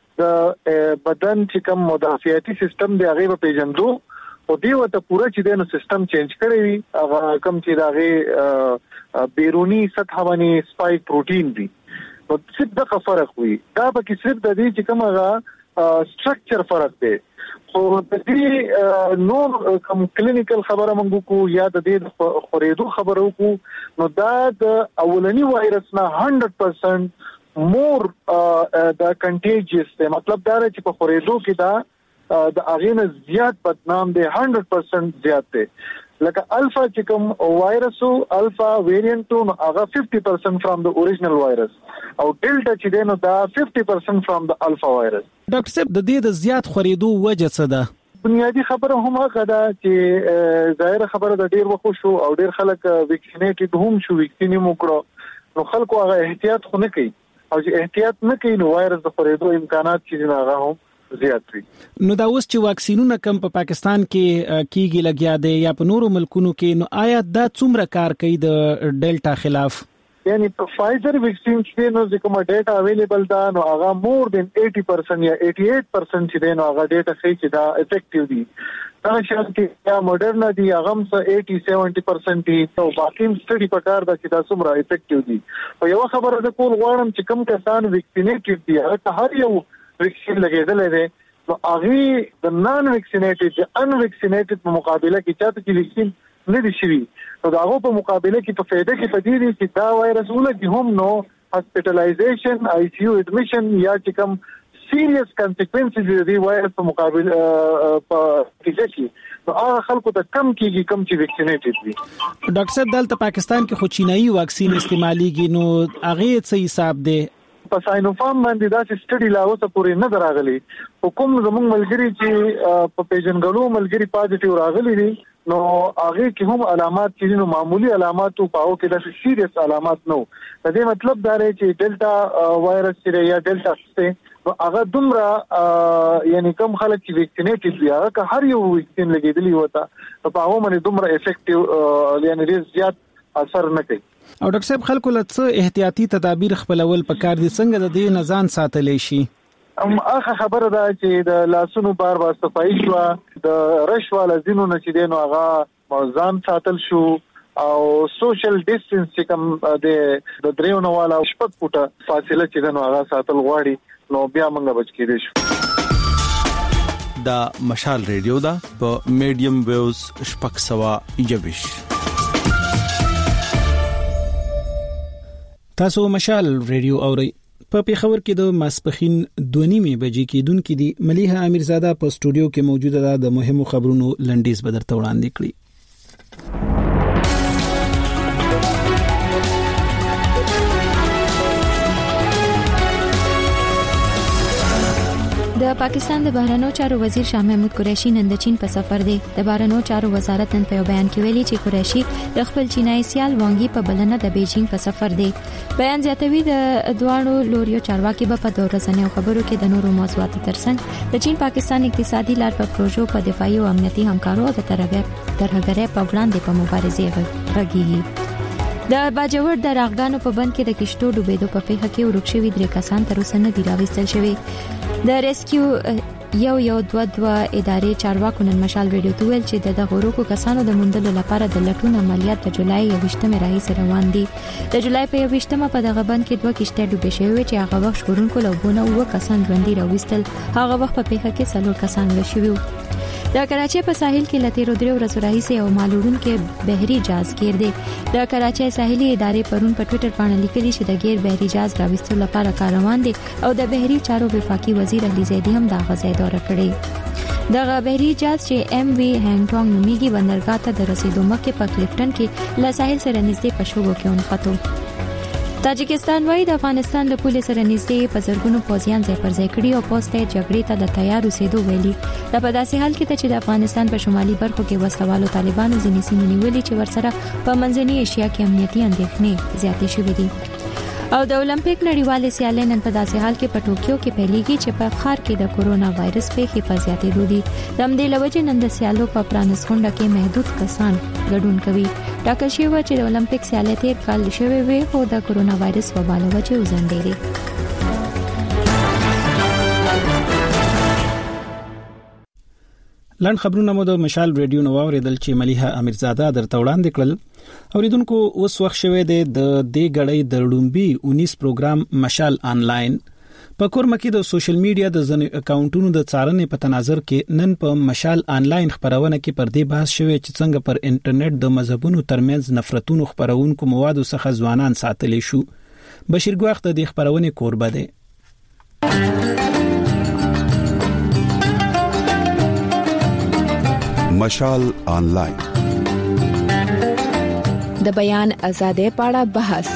[SPEAKER 20] د بدن چې کوم مدافعتي سیستم دی هغه په پیژندو او دی وته پوره چې دنو سیستم چینج کړی وي هغه کوم چې دغه بیرونی سطح باندې سپایک پروتین دی نو څه دغه فرق وي. دا به کې صرف د دې چې کوم هغه سټرکچر فرق دی. خو د دې نور کوم کلینیکل خبره مونږ کو یا د دې خورېدو خبرو کو نو دا د اولنی وایرس نه 100% مور د کنټیجیس دی. مطلب دا چې په خورېدو کې دا د اغینه زیات بدنام دی 100% زیات دی. لکه الفا چې کوم وایرس او الفا ویریانټ نو هغه 50% فرام د اوریجنل وایرس او ډیلټا چې دی نو دا 50% فرام د الفا وایرس.
[SPEAKER 1] ډاکټر صاحب د دې د زیات خورېدو وجه څه ده؟
[SPEAKER 20] بنیادی خبره هم هغه ده چې ظاهر خبره د ډیر وخت شو او ډیر خلک ویکسینیټډ هم شو ویکسین هم وکړو نو خلکو هغه احتیاط خو نه کوي او چې احتیاط نه کوي نو وایرس د خورېدو امکانات چې هغه هم زیات وي.
[SPEAKER 1] نو دا اوس چې واکسینونه کم په پاکستان کې کیږي لګیا دي یا په نورو ملکونو کې نو آیا دا څومره کار کوي د ډیلټا خلاف؟
[SPEAKER 20] یعنی په فایزر ویکسین چې نو کومه ډیټا اویلیبل ده نو هغه مور دین 80% یا 88% چې دی نو هغه ډیټا ښیي چې دا افیکټیو دي. دا چې یا موډرنا دی هغه هم 80-70% دي او باقي سټډي پکار ده چې دا څومره افیکټیو دي. او یو خبره ده کول غواړم چې کوم کسان ویکسینیټډ دي هغه هر یو ویکسین لګیدل دي نو هغه د نان ویکسینیټډ د ان ویکسینیټډ په مقابله کې چاته چې ویکسین نه دي شوی نو دا هغه په مقابله کې په فائدہ کې پدې دي چې دا وایرس ولګي هم نو هاسپټلایزیشن آی سی یو اډمیشن یا چې کوم سیریس کانسیکوینسز دي وایرس په مقابله کې کې نو هغه خلکو ته کم کیږي کم چې ویکسینیټډ دي.
[SPEAKER 1] ډاکټر صاحب دلته پاکستان کې خو چینایي واکسین استعماليږي نو هغه څه حساب دی؟
[SPEAKER 20] په ساينوفارم باندې دا سټډي لا اوسه پورې نه راغلي. حکومت زموږ ملګری چې په پیژنګلو ملګری پازیټیو راغلي دي نو هغه کې هم علامات چې نو معمولی علامات او پاو کې د سیریس علامات نو. د دې مطلب دا دی چې ډیلټا وایرس چې یا ډیلټا څه هغه دومره یعنی کم خلک چې ویکسینیټډ دي هغه هر یو ویکسین لګیدلی وته په هغه باندې دومره افیکټیو یعنی ډیر زیات اثر نه کوي.
[SPEAKER 1] او ډاکټر صاحب خلکو له احتیاطي تدابیر خپلول پکار دي څنګه د دې نزان ساتلې شي؟
[SPEAKER 20] هغه خبره ده چې د لاسونو بار صفایي شو د رشوه لزینو نه چې دینو هغه ځان ساتل شو او سوشل ډیسټنس چې کوم د دریو نه والا شپږ فوټه فاصله چې دینو هغه ساتل غواړي نو بیا موږ بچ کېدې شو.
[SPEAKER 1] دا مشال ریډیو دا په میډیم ویوز شپږ 120. تاسو مشال ریډیو اورئ. په پیښور کې د ماسپخین 2:30 بجې کېدونکې دي. ملیحه امیرزاده په سټوډیو کې موجوده ده. د مهمو خبرونو لنډیز به درته وړاندې کړي.
[SPEAKER 2] د پاکستان د بهرنیو چارو وزیر شاه محمود قریشي نن د چین په سفر دی. د بهرنیو چارو وزارت نن په بیان کې ویلي چې قریشي د خپل چینایي سیال وانګي په بلنه د بیجینګ په سفر دی. بیان زیاتوي د دوه لوریو چارواکي په دورسنیو خبرو کې د نورو موضوعاتو ترڅنګ د چین پاکستان اقتصادي لار په پروژو په دفاعي او امنیتي همکارو د ترهګرۍ په وړاندې په مبارزه غږیږي. د باجوړ د راغګانو په بند کې د کشتو ډوبېدو په پیښه کې ورکشوي 3 کسان تر اوسه نه دي راوستل شوي. د ریسکیو یو 2 ادارې چارواکو نن مشال ریډیو ته ویل چې د غوړو کسانو د موندلو لپاره د لټون عملیات د جولای 28 راهیسې روان دي. د جولای په 28 په دغه بند کې 2 کشته ډوبې شوې چې هغه وخت ژغورونکو لوبونه 2 کسان ژوندۍ راوستل. هغه وخت په پیښه کې 4 کسان وشوي. د کراچۍ په ساحل کې لته رودري ورځ راهیسې او مالورون کې بحري جهاز کېر دی. د کراچۍ ساحلي ادارې پرون په ټوئیټر باندې لیکلي چې د غیر بحري جهاز راوستلو لپاره کار روان دي او د بحري چارو وفاقي وزیر علي زیدی هم دا غځې دورة کړې. دغه بحري جهاز چې ام وی هانګ ټانګ نوميږي بندرګاه ته د رسیدو مخکې په کلیفټن کې له ساحل سره نږدې په شوبو کې ونښتو. تاجکستان وايي د افغانستان له پولې سره نږدې په زرګونو پوځیان ځای پر ځای کړي او پوسټ جګړې ته د تیار اوسېدو ویلي. دا په داسې حال کې چې د افغانستان په شمالي برخو کې وسلوالو طالبانو ځینې سیمې نیولې چې ورسره په منځنۍ ایشیا کې امنیتي اندېښنې زیاتې شوې دي. او د اولمپیک نړیوال سیالۍ نن په داسې حال کې په ټوکیو کې پیلېږي چې په ښار کې د کورونا وایرس پیښې په زیاتېدو دي. د همدې له وجې نن د سیالو په پرانیستغونډه کې محدود کسان ګډون کوي. ټاکل شوی و چې د اولمپیک سیالۍ تیر کال شوې وي خو د کورونا وایرس وبا له وجې وځنډېدې.
[SPEAKER 1] لاند خبرونه مو د مشال ریډیو نو اوریدل چې ملیحه امیرزاده درته وړاندې کړل. اوریدونکو اوس وخت شوه د دې غړې د لومبي 19 پروګرام مشال آنلاین په کورمه کې د سوشل میډیا د ځنې اکاونټونو د څارنې په تناظر کې نن په مشال آنلاین خبرونه کې پر دې بحث شوه چې څنګه پر انټرنیټ د مذهبونو ترمنځ نفرتونو خبرونکو موادو څخه ځوانان ساتلی شو. بشیر ګوخت د خبرونه کوربه ده.
[SPEAKER 21] مشال آنلاین
[SPEAKER 22] د بیان آزادۍ په اړه بحث.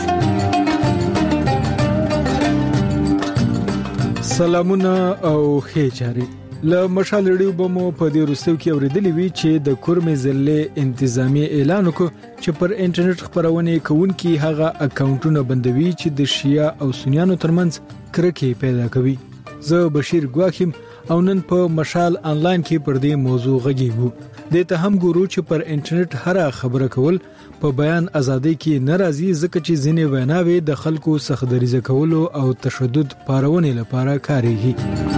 [SPEAKER 23] سلامونه او ښه چاري. له مشال ریډیو بمو په دې وروستیو کې اوریدلې وی چې د کورمې ضلع انتظامی اعلان وکړ چې پر انټرنیټ خبرونه کوونکي هغه اکاونټونه بندوي چې د شیعه او سنیانو ترمنځ کرکې پیدا کوي. زه بشیر ګواخیم او نن په مشال آنلاین کې پر دې موضوع غږیږو. د ته هم ګورو چې پر انټرنیټ هر خبره کول په بیان ازادۍ کې ناراضي ځکه چې ځینې ویناوي د خلکو سخت دریزه کولو او تشدد پارونې لپاره کاریږي.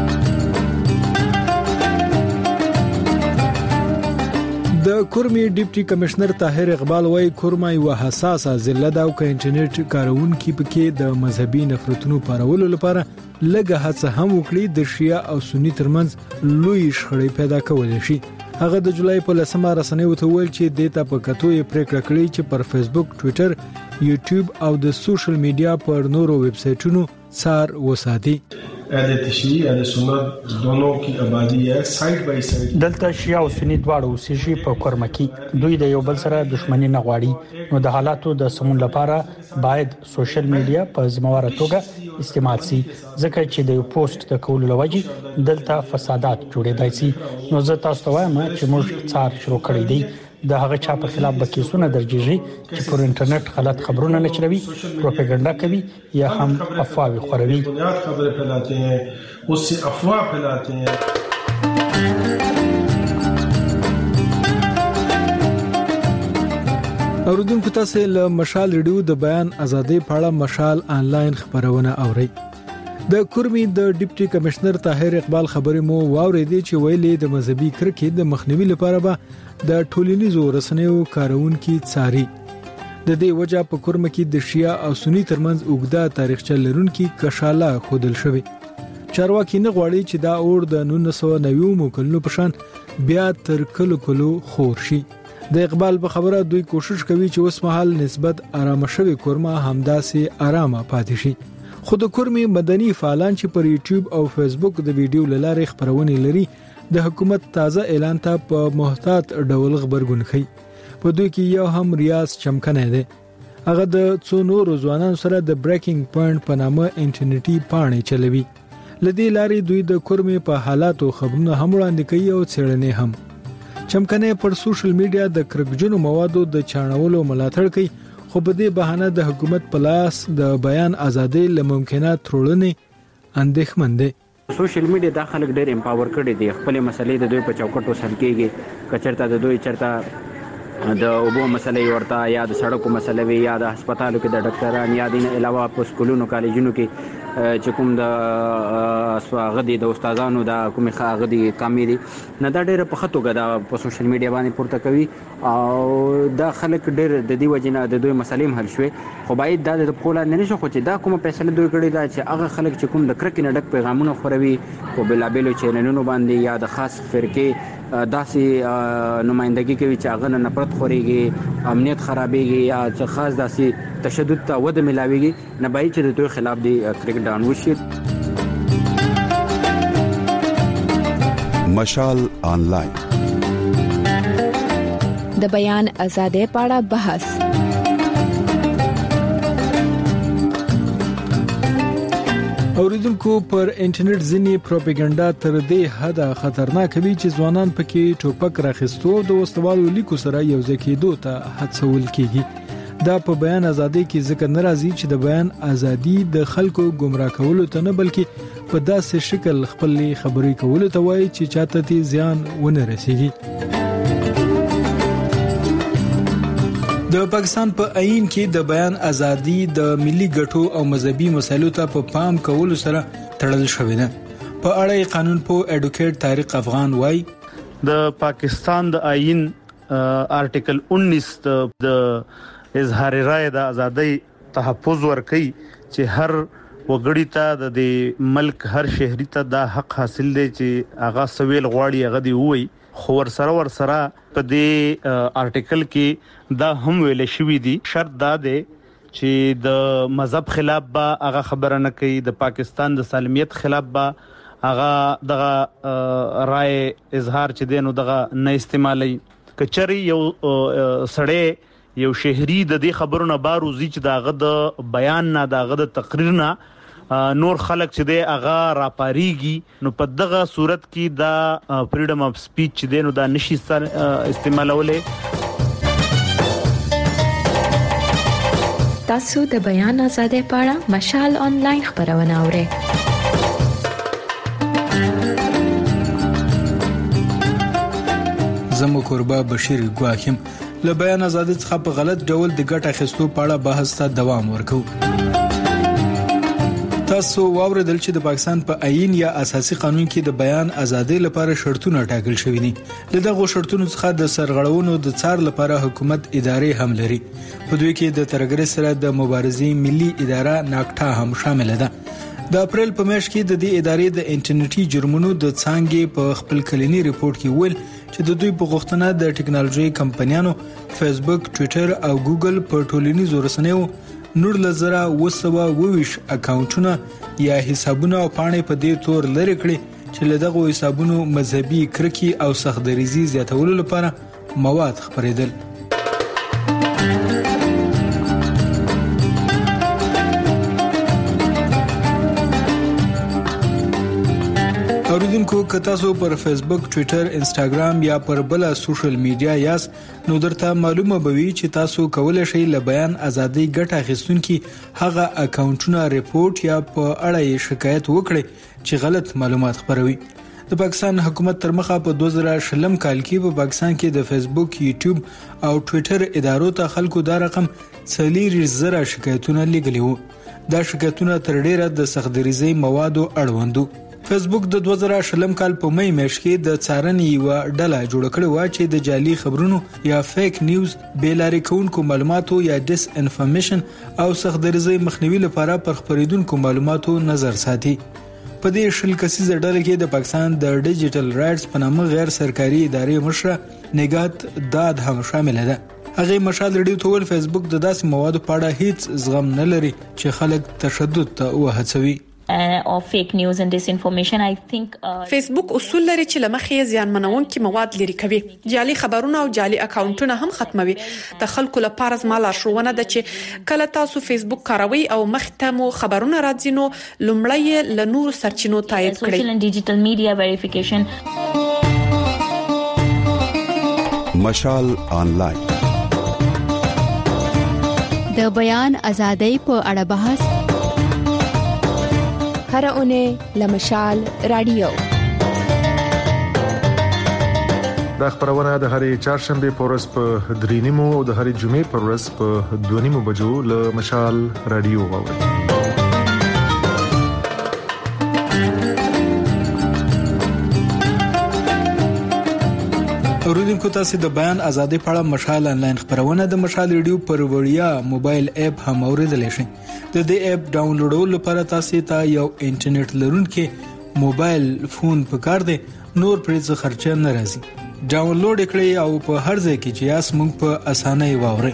[SPEAKER 23] د کورمي ډیپټي کمشنر طاهر اقبال وايي کورمه یو حساسه ضلع ده او ک انټرنیټ کارونکو پکې د مذهبي نفرتونو پارولو لپاره لږه هڅه هم وکړي د شیعه او سنی ترمنځ لوی شخړې پیدا کولای شي. هغه د جولای په 10 رسنیو ته ویل چې دیتا په کتو یې پریکړه کړې چې پر فیسبوک، ټوئیټر، یوټیوب او د سوشل میډیا پر نورو ویب سټونو څار وساتي.
[SPEAKER 24] اهل شیعه اهل سنت دونوں کی آبادی ہے سائیڈ بائی سائیڈ.
[SPEAKER 25] دلته شیعه او سنی دواړو اوسېږي په کورمه کې. دوی د یو بل سره دښمنی نه غواړي. نو د حالاتو د سمون لپاره باید سوشل میډیا په ځمواره توګه استعمال شي ځکه چې د یو پوسټ د کولو لوجې دلته فسادات جوړېدای شي. نو زه تاسو ته وایم چې موږ څار شروع کړی دی. د هغه چا په خلاف به کیسونه درجیږي چې پر انټرنیټ غلط خبرونه نشروي، پروپاګاندا کوي یا هم افواهي خوروي.
[SPEAKER 24] خبرې پھیلاتے ہیں اس سے افواہ پھیلاتے ہیں.
[SPEAKER 23] اوردونکو تاسو له مشال ریډیو د بیان ازادۍ په اړه مشال آنلاین خبرونه اورئ. د کورمي د ډیپټي کمشنر طاهر اقبال خبرې مو واورېدې چې ویلي د مذهبي کرکې د مخنیوي لپاره به د ټولنیزو رسنیو کارونکو څاري. د دې وجہ په کورمه کې د شیعه او سنی ترمنځ اوږده تاریخچه لرونکي کشاله خودل شوی. چارواکي نه غواړي چې دا اور د 1990 کلونو په شان بیا تر کلو خور شي. د اقبال په خبره دوی کوشش کوي چې اوس مهال نسبت آرامه شوی کورما همداسې آرامه پاتې شي. خو د کورمي مدني فعالان چې پر یوټیوب او فیسبوک د ویډیو لاره خبرونه لري د حکومت تازه اعلان ته په محتاط ډول خبرګون کوي. په دوی کې یو هم ریاض چمکنه دی. هغه د څو نورو ځوانانو سره د بریکینګ پوینټ په نامه انټرنیټي پاڼې چلوي. لدې لارې دوی د کورمي په حالاتو خبرونه هم وړاندې کوي او څېړنې هم. چمکنه پر سوشل میډیا د کرکجنو موادو د چاڼولو ملاتړ کوي، خو په دې بهانه د حکومت په لاس د بیان ازادۍ له ممکنه ترورنې اندېښمن دی.
[SPEAKER 4] سوشل میډیا د خلک ډېر امپاور کړي دي، خپل مسلې د دوی په چوکاټو سم کېږي. کچرته د دوی چرته د اوبو مسلې ورته یا د سړکو مسلې وي یا د هسپتالو کې د ډاکټران یا د علاوه په سکولونو کالجونو کې چې کوم د غدي د استادانو د کومې غدي کمی دي نه دا ډېر په خطوګه د په سوشل میډیا باندې پورته کوي او دا خلک ډېر د دې وجنه د دوی مسلې حل شوي. خو باید دا د پولا نه نشو خو چې دا کومه فیصله دوی کړی دا چې هغه خلک چې کوم د کرکې نه ډک پیغامونه خپروي په بلابلو چینلونو باندې یا د خاص فرقې داسې نمائندګي کوي چې هغه نه نفرت خوريږي، امنیت خرابېږي یا چې خاص داسې تشدد ته وده ملاويږي، نه باید چې د دوی خلاف دی کرکټ ډاون وشي.
[SPEAKER 6] مشال آنلاین
[SPEAKER 22] د بیان ازادۍ په اړه بحث.
[SPEAKER 23] اوریدونکو پر انټرنیټ ځینی پروپاګاندا تر دې حد خطرناک وي چې ځوانان پکې ټوپک راخستو او د وسوالو لیکو سره یو ځکېدو ته هڅول کیږي. دا په بیان ازادۍ کې ذکر ناراضي چې د بیان ازادي د خلکو گمراه کولو ته نه بلکې په داسې شکل خپل خبرې کولو ته وایي چې چاته تی زیان ونه رسیږي. د پاکستان په آئین کې د بیان ازادي د ملي ګټو او مذهبي مسایلو ته په پام کولو سره تړل شوې ده. په اړه قانون په اډوکیټ طارق افغان وایي
[SPEAKER 7] د پاکستان د آئین آرټیکل 19 د اظهار رائے د ازادۍ تحفظ ورکړي چې هر وګړي ته د ملک هر شهري ته دا حق حاصل دی چې هغه سویل غواړي هغه دی وایي. خو ورسره په دې آرټیکل کې دا هم ویل شوی دی شرط دا دی چې د مذهب خلاف به هغه خبره نه کوي، د پاکستان د سالمیت خلاف به هغه دغه رائے اظهار چې دینو دغه نه استعمالي. کچري یو سړی یو شهري د دې خبرونو باروزي چې داغه د بیان نه داغه د تقریر نه نور خلک چې دی هغه راپاریږي، نو په دغه صورت کې دا فریډم اف سپیچ چې دی نو دا نشي استعمالولې.
[SPEAKER 22] تاسو د بیان ازادۍ په اړه مشال آنلاین خبرونه اورئ.
[SPEAKER 23] زمو قربا بشیر ګواخیم له بیان ازادۍ څخه په غلط ډول د ګټه اخیستو په اړه بحث ته دوام ورکو. تاسو واوریدل چې د پاکستان په آئین یا اساسي قانون کې د بیان ازادۍ لپاره شرطونه ټاکل شوي دي. دغه شرطونو څخه د سرغړونو د څار لپاره حکومت ادارې هم لري. په دوی کې د ترګرې سره د مبارزې ملي اداره ناکټا هم شامل ده. د اپریل په میاشت کې د دې ادارې د انټرنیټي جرمونو د څانګې په خپل کلینی ریپورت کې ویل چې د دوی په غوښتنه د ټکنالوژي کمپنیانو فیسبوک، ټوئیټر او ګوګل په ټولنیزو رسنیو 19,220 اکاونټونه یا حسابونه او پاڼې په دې تور لري کړي چې له دغه حسابونو مذهبي کرکي او سختدریزي زیاتولو لپاره مواد خپرېدل. اوریدونکو که تاسو پر فیسبوک، ټوئیټر، انسټاګرام یا پر بل سوشل میډیا یاست نو درته معلومه بوي چې تاسو کولای شئ له بیان ازادۍ ګټه اخیستونکي هغه اکاونټونه ریپورت یا په اړه شکایت وکړي چې غلط معلومات خپروي. د پاکستان حکومت تر مخه په 2020 کال کې په پاکستان کې د فیسبوک، یوټیوب او ټوئیټر ادارو ته خلکو دا رقم 40,000 شکایتونه لګلي وو. دا شکایتونه تر ډیره د سختدریزي موادو اړوندو. فیسبوک د 2020 کال په مې میاشت کې د څارنې یو ډله جوړ کړې و چې د جعلي خبرونو یا فیک نیوز، بیلارې کوونکو معلوماتو یا ډیس انفارمیشن او سختدریزي مخنیوي لپاره پر خبرېدونکو معلوماتو نظر ساتي. په دې شل کسیزه ډله کې د پاکستان د ډیجیټل رائټس په نامه غیر سرکاري ادارې مشره نگات داد هم شامل ده. هغه مشال ریډیو ته ول فیسبوک د داسې موادو په اړه هیڅ زغم نه لري چې خلک تشدد ته وهڅوي.
[SPEAKER 5] of fake news and disinformation. I think
[SPEAKER 6] فیسبوک اصول لري چې لمخې ځان منونکي مواد لري کوي، جعلي خبرونه او جعلي اکاونټونه هم ختموي. د خلکو لپاره زما لارښوونه ده چې کله تاسو فیسبوک کاروي او مخته مو خبرونه راځي نو لومړی له نورو سرچینو تایید کړئ.
[SPEAKER 5] social and digital media verification.
[SPEAKER 12] مشال آنلاین
[SPEAKER 8] د بیان ازادۍ په اړه بحث هر اونۍ لمشال رادیو.
[SPEAKER 9] دا خبرونه د هرې چهارشنبه په ورځ په 3:30 او د هرې جمعې په ورځ په 2:30 بجو له مشال رادیو واورئ.
[SPEAKER 23] اوریدونکو تاسو د بیان ازادي په اړه مشال آنلاین خبرونه د مشال ریډیو پر وړیا موبایل اپ هم اوریدل شي. د دې اپ ډاونلوډولو لپاره تاسو ته یو انټرنیټ لرونکي موبایل فون پکار دی، نور پرې خرچه نه راځي. ډاونلوډ کړئ او په هر ځای کې چې یاس موږ په اسانه واورئ.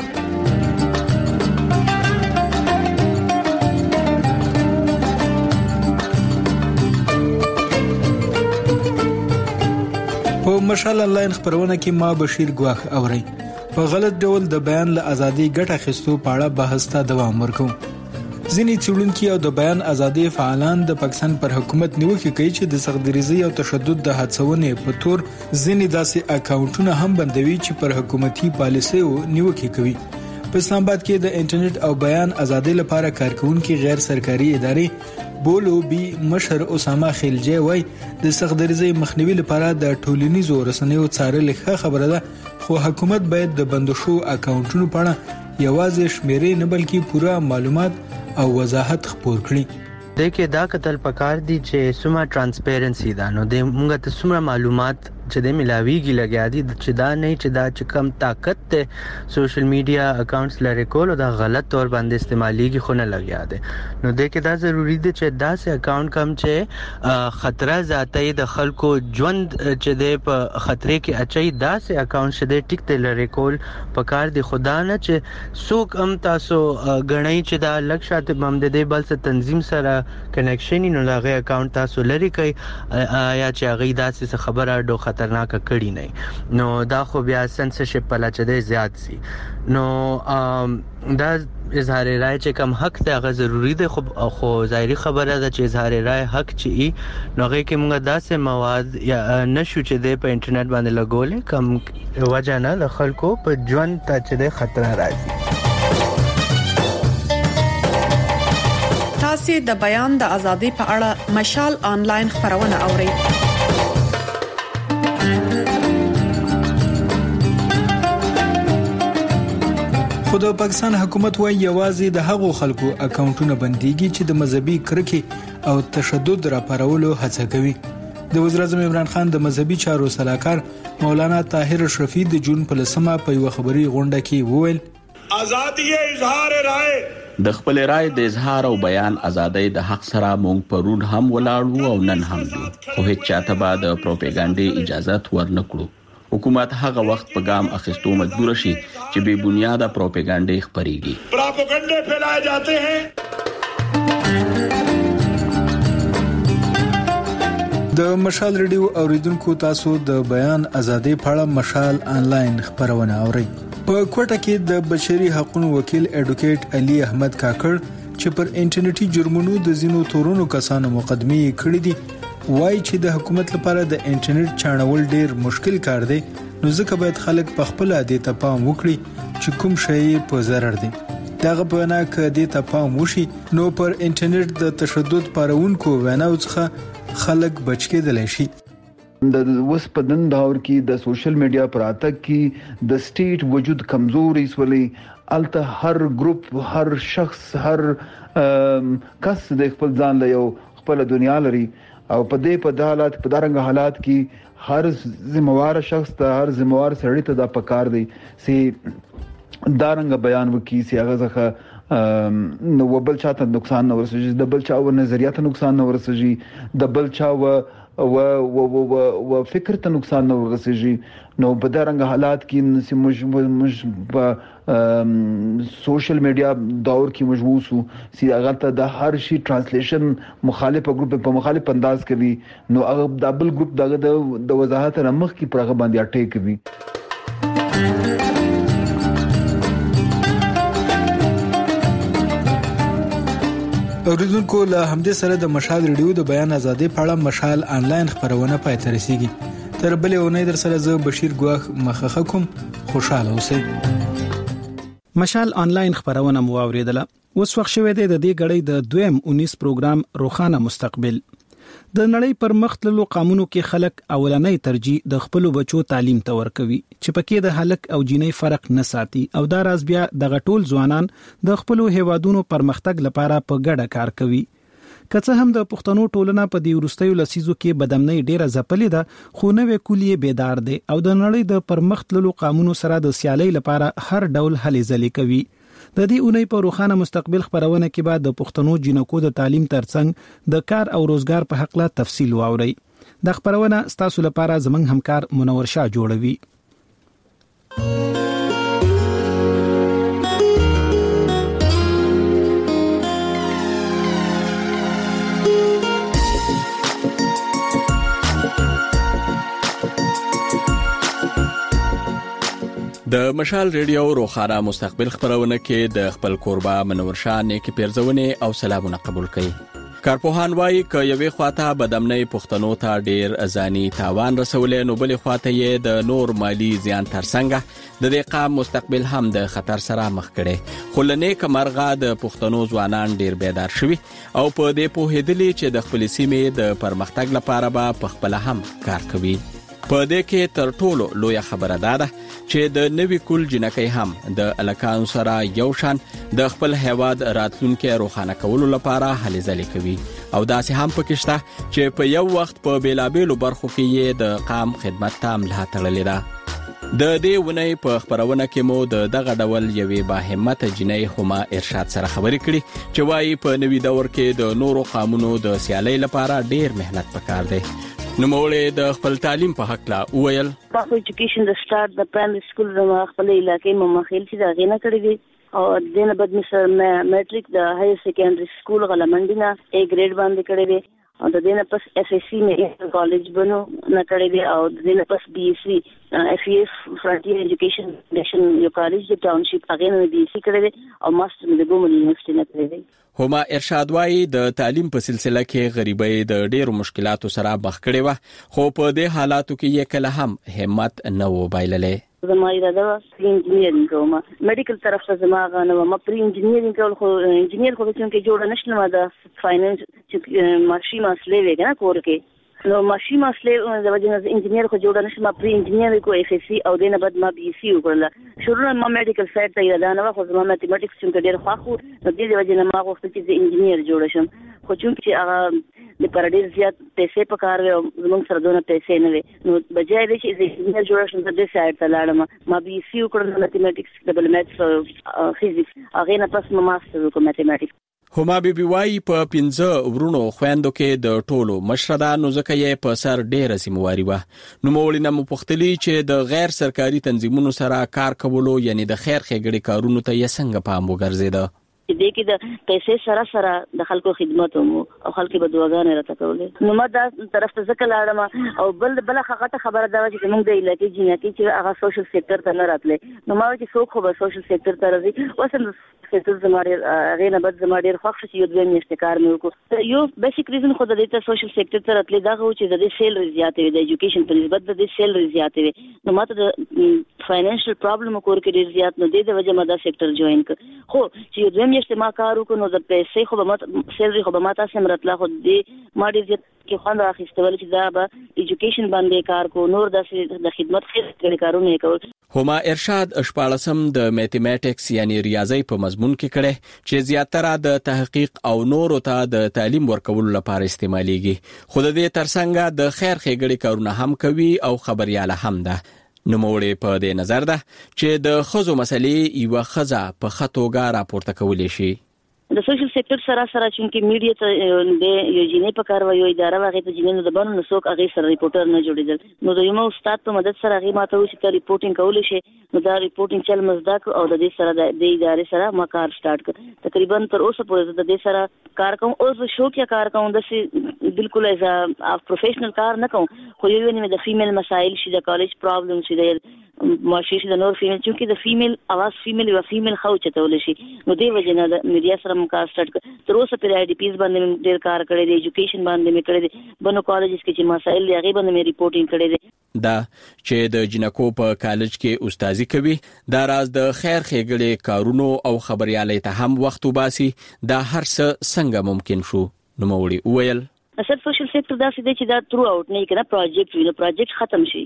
[SPEAKER 23] په مشال آنلاین خبرونه کې ما بشیر ګواخ اوري. په غلط ډول د بیان له ازادي ګټه اخیستو په اړه بحث ته دوام ورکوم. ځینې څېړونکي او د بیان ازادي فعالان د پاکستان پر حکومت نیوکه کوي چې د سختدریزي او تشدد د هڅونې په تور ځینې داسې اکاونټونه هم بندوي چې پر حکومتي پالیسیو نیوکه کوي. په اسلام آباد کې د انټرنیټ او بیان ازادي لپاره کارکونکي غیر سرکاري ادارې بولو بي مشر اسامه خلجي وای د سختدریزي مخنیوي لپاره د ټولنیزو رسنیو څارل ښه خبره ده، خو حکومت باید د بندو شو اکاونټونو په اړه یوازې شمیرې نه بلکې پوره معلومات او وضاحت خپور کړي.
[SPEAKER 21] دغه دا کتل پکار دي چې سمه ترانسپیرنسي ده، نو د موږ ته سمه معلومات چې د ملاویږي لګیا دي چې دا نه چې دا چې کم طاقت ته سوشل میډیا اکاونټس لري کول او دا غلط تور باندې استعماليږي خو نه لګیا دي. نو د کې دا ضروری دي چې دا سه اکاونټ کم چې خطر ذاتي د خلکو ژوند چې د په خطرې کې اچي دا سه اکاونټ شه د ټیک ته لري کول پکار دي. خدا نه چې څوک هم تاسو غنئ چې دا لکشات بم د دې بل څه تنظیم سره کنیکشن نه لغه اکاونټ تاسو لري کوي یا چې هغه داسې خبره ډو خطرناک کړي نه، نو دا خو بیا سنسرشپ په لچده زیات سي. نو دا اظهار رائے چې کم حق ته هغه ضروری دی، خو ظاهري خبره ده چې اظهار رائے حق چي نوغه کې موږ داسې مواد یا نشو چې د په انټرنیټ باندې لګولې کم وجه نه د خلکو په ژوند ته چې د خطر راځي.
[SPEAKER 6] تاسو د بیان د ازادي په اړه مشال آنلاین خبرونه اورئ. خو د پاکستان حکومت وايي یوازې د هغو خلکو اکاونټونه بنديږي چې د مذهبي کرکې او تشدد راپارولو هڅه کوي. د وزیر اعظم عمران خان د مذهبي چارو سلاکار مولانا طاهر اشرفي د جون په لسمه په یو خبري غونډه کې وویل
[SPEAKER 26] ازادي اظهار رائے
[SPEAKER 27] د خپل رائے د اظهار او بیان ازادۍ د حق سره مونږ پرون هم ولاړو او نن هم یو، خو هیڅ چاته به د پروپاګاندا اجازه ورنکړو. حکومت هغه وخت په ګام اخیستو مجبور شي چې بے بنیاده پروپاګاندا خپريږي.
[SPEAKER 26] پروپاګاندا پھیلائے جاتے ہیں.
[SPEAKER 23] د مشال ریډیو اوریدونکو تاسو د بیان ازادي په اړه مشال آنلاین خبرونه اورئ. په کوټه کې د بشري حقوقو وکیل اډوکیټ علي احمد کاکړ چې پر انټرنیټي جرمونو د زینو تورونو کسانو مقدمه کړې دي وایي چې د حکومت لپاره د انټرنیټ چانول ډیر مشکل کار دی، نو ځکه باید خلک په خپل عادت ته پام وکړي چې کوم شی په ضرر دی. دغه په نه کې د ته پام وشي نو پر انټرنیټ د تشدد پارونکو ویناو څخه خلک بچ کېدلی شي.
[SPEAKER 28] د وس په نن دور کې د سوشل میډیا پراتک کې د سټیټ وجود کمزوري سولې الته هر ګروپ هر شخص هر کس د خپل ځان له یو خپل دنیا لري او په دې حالات په دارنګ حالات کې هر ذمہوار شخص ته هر ذمہوار سړی ته دا پکار دی چې دارنګ بیان وکړي چې هغه ځکه نو بل چاته نقصان نه ورسېږي د بل چا و نظریات نقصان نه ورسېږي د بل چا و فکر ته نقصان نه ورسېږي نو په دغه حالات کې موږ په سوشل میډیا دور کې مجبور سو هغه ته د هر شي ترانسلیشن مخالف ګروپ په مخالف انداز کوي نو هغه د بل ګروپ دغه د وضاحت رمخ کې پرغه باندې اٹیک کوي.
[SPEAKER 6] اوریدونکو له همدې سره د مشال ریډیو د بیان ازادي په اړه مشال آنلاین خبرونه پای ته رسیدي. تر بلې اونۍ در سره زه بشیر ګواخ مخه کوم. خوشاله اوسئ.
[SPEAKER 1] مشال آنلاین خبرونه مو اوریدله. اوس وخت شوه د دې غړې د 219 پروګرام روخانه مستقبل. د نړۍ پر مخ تللو قانونو کې خلک اولنۍ ترجیح د خپل بچو تعلیم ته ورکوي چې پکې د هلک او جینۍ فرق نه ساتي او دا راز بیا د غټول ځوانان د خپل هیوادونو پرمختګ لپاره په ګډه کار کوي. کڅه هم د پښتنو ټولنه په دې ورستیو لسیزو کې بدامنۍ ډیره ځپلې ده خو نوې کلیه بیدار دي او د نړۍ د پرمخ تللو قانونو سره د سیالي لپاره هر ډول هلې ځلې کوي. د دې اونۍ په روخانه مستقبل خبرونه کې بعد د پښتنو جنکو د تعلیم ترڅنګ د کار او روزګار په حق لا تفصیل واوري. د خبرونه ستاسو لپاره زمنګ همکار منور شاه جوړوي.
[SPEAKER 27] د مشال ریډیو روخانه مستقبل خبرونه کې د خپل کوربه منور شاه نیکی پیرزونه او سلامونه قبول کړي. کارپوهان وايي ک یوې خواته بدامنۍ پښتنو ته ډیر ازانی تاوان رسولې نو بلې خواته یې د نور مالی زیان ترڅنګ د دې قام مستقبل هم د خطر سره مخ کړي. خو لنې کمرغه د پښتنو ځوانان ډیر بیدار شوي او په دې پوهېدلې چې د خپل سیمې د پرمختګ لپاره به په خپل هم کار کوي. په دې کې تر ټولو لوی خبره ده چې د نوي کول جنکۍ هم د الکانو سره یو شان د خپل هیواد راتلونکي روخانه کولو لپاره هلې ځلې کوي او داسې هم پکې شته چې په یو وخت په بیلابېلو برخو کې یې د قام خدمت ته ملا تړلې ده. د دې ونې په خبرونه کې مو دغه ډول یوې باهمته جنۍ هما ارشاد سره خبرې کړي چې وايي په نوي دور کې د نورو قامونو د سیالۍ لپاره ډیر مهنت پکار دی. نو مولې د خپل تعلیم په حق لا وویل
[SPEAKER 3] تاسو ایجوکیشن د سٹارټ د پرایمري سکول د خپل علاقې مخېل چې دا غینه کړی دی او دنه بعد مثلا میټریک د هایر سیکنډري سکول غلمنډینا A ګریډ باندې کړی دی او د دینه پس SSC مې کالج بنو نه کړی دی او د دینه پس BSc FEF فرانټیر ایجوکیشن نشن یو کالج د ټاونشپ هغه نه BSc کړی دی او ماستر د ګومل یونیورسيټي نه کړی دی.
[SPEAKER 27] هما ارشاد وايي د تعلیم په سلسله کې غریبۍ د ډېرو مشکلاتو سره مخ کړي و خو په دې حالاتو کې یې کله هم همت نه و بایللې.
[SPEAKER 3] زما اراده و انجینیرینګ کوم میډیکل طرف ته زما غنه ما پری انجینیرینګ کول خو انجینیر خو چې جوړ نشم ما د فاینانس چې ماشي مسلې وګنه کور کې نو ماشي مسلې د وجه انجینیر خو جوړ نشم ما پری انجینیر کو FSC او دینه بعد ما BSc وکړل شروع ما میډیکل سایډ ته اراده نه خو زما ماتیمټکس چې ډېر خو نو د دې وجه ما غوښتل چې انجینیر جوړ شم خو چې هغه د پرډیر زیات پیسې پکار وي زموږ سره دونه پیسې نه وي نو بجای دې چې انجینیر جوړ شم د دې سایډ ته لاړم ما BSc وکړل ماتیمټکس ډبل میثس او فزیکس هغه نه پس ما ماستر وکړم ماتیمټکس.
[SPEAKER 27] هما بي وايي په 15 ورونو خويندو کې د ټولو مشردا نو ځکه یې په سر ډېر سیمواري و نو مولینه مو پختلی چې د غیر سرکاري تنظیمونو سره کار کولو یعنی د خیر ښېګړې کارونو ته یې څنګه پام وګرځیده
[SPEAKER 3] دې کې د پیسې سره د خلکو خدمت او خلکو به دعاګانې راته کولې نو ما دا طرف ته ځکه لاړم او بل هغه خبره دا چې موږ د علاقې جنکۍ چې هغه سوشل سېکټر ته نه راتلې نو ما چې څوک خو به سوشل سېکټر ته راځي وسم سېکټر زموږ غیر نه بد زموږ ډېر خوښ شي یو دوه میاشتې کار مې وکړ یو بیسیک ریزن خو د دې سوشل سېکټر ته راتلې دا غو چې د دې سیلري زیاتې وي د ایجوکیشن په نسبت د دې سیلري زیاتې وي نو ماته د فاینانشل پرابلم کور کې ډېر زیات نو د وجه ما دا سېکټر جوائن کړ خو چې یو دوه میاشتې ما کار وکړ نو د پیسې خو به ماته سیلري خو به ماته سم راتله خو دې ما ډېر زیات کې خوند اخیستل چې دا به ایجوکیشن باندې کار کو نور د خدمت خیر کارونه کول.
[SPEAKER 27] هما ارشاد اشپالسم د میتھمیټکس یعنی ریاضي په مضمون کې کړي چې زیاتره د تحقیق او نورو ته د تعلیم ورکولو لپاره استعماليږي خو د دې ترڅنګ د خیر ښېګړې کارونه هم کوي او خبرياله هم ده. نوموړي په دې نظر ده چې د خزو مسلې یو خزه په خطوګه راپورته کولې شي.
[SPEAKER 3] د سوشل سېکټر سره چې میډیا ته د یو جنې په کار وایي اداره واغې ته جنې د بانو نسوک هغه سره ریپورټر نه جوړیدل نو د یو استاد په مدد سره هغه ماته وشي ته ریپورټینګ کول شي نو دا ریپورټینګ چل مزدک او د دې سره د ادارې سره ما کار سٹارټ کړ تقریبا تر اوسه پورې د دې سره کار کوم او زه شوقیا کار کوم د بالکل ایز ا پروفیشنل کار نه کوم خو یو نه د فیمیل مسائل شي د کالج پرابلم شي د ماشي شي د نور فیمیل چې د فیمیل اواز فیمیل او فیمیل خو چتول شي نو دې وجنه د میډیا سره کار سٹارټ کړ تر اوسه پر آی ډی پیز باندې ډېر کار کړی دی ایجوکیشن باندې مې کړی دی بنو کالجز کې چې مسائل دی هغه باندې مې ریپورټینګ کړی دی
[SPEAKER 27] دا چې د جنکو په کالج کې استادي کوي دا راز د خیر ښېګړې کارونو او خبريالۍ ته هم وخت وباسي دا هر څه څنګه ممکن شو نوموړي وویل
[SPEAKER 3] اصل سوشل سېکټر دا څه دی چې دا تھرو اوټ نه کنه پروجیکټ وینو پروجیکټ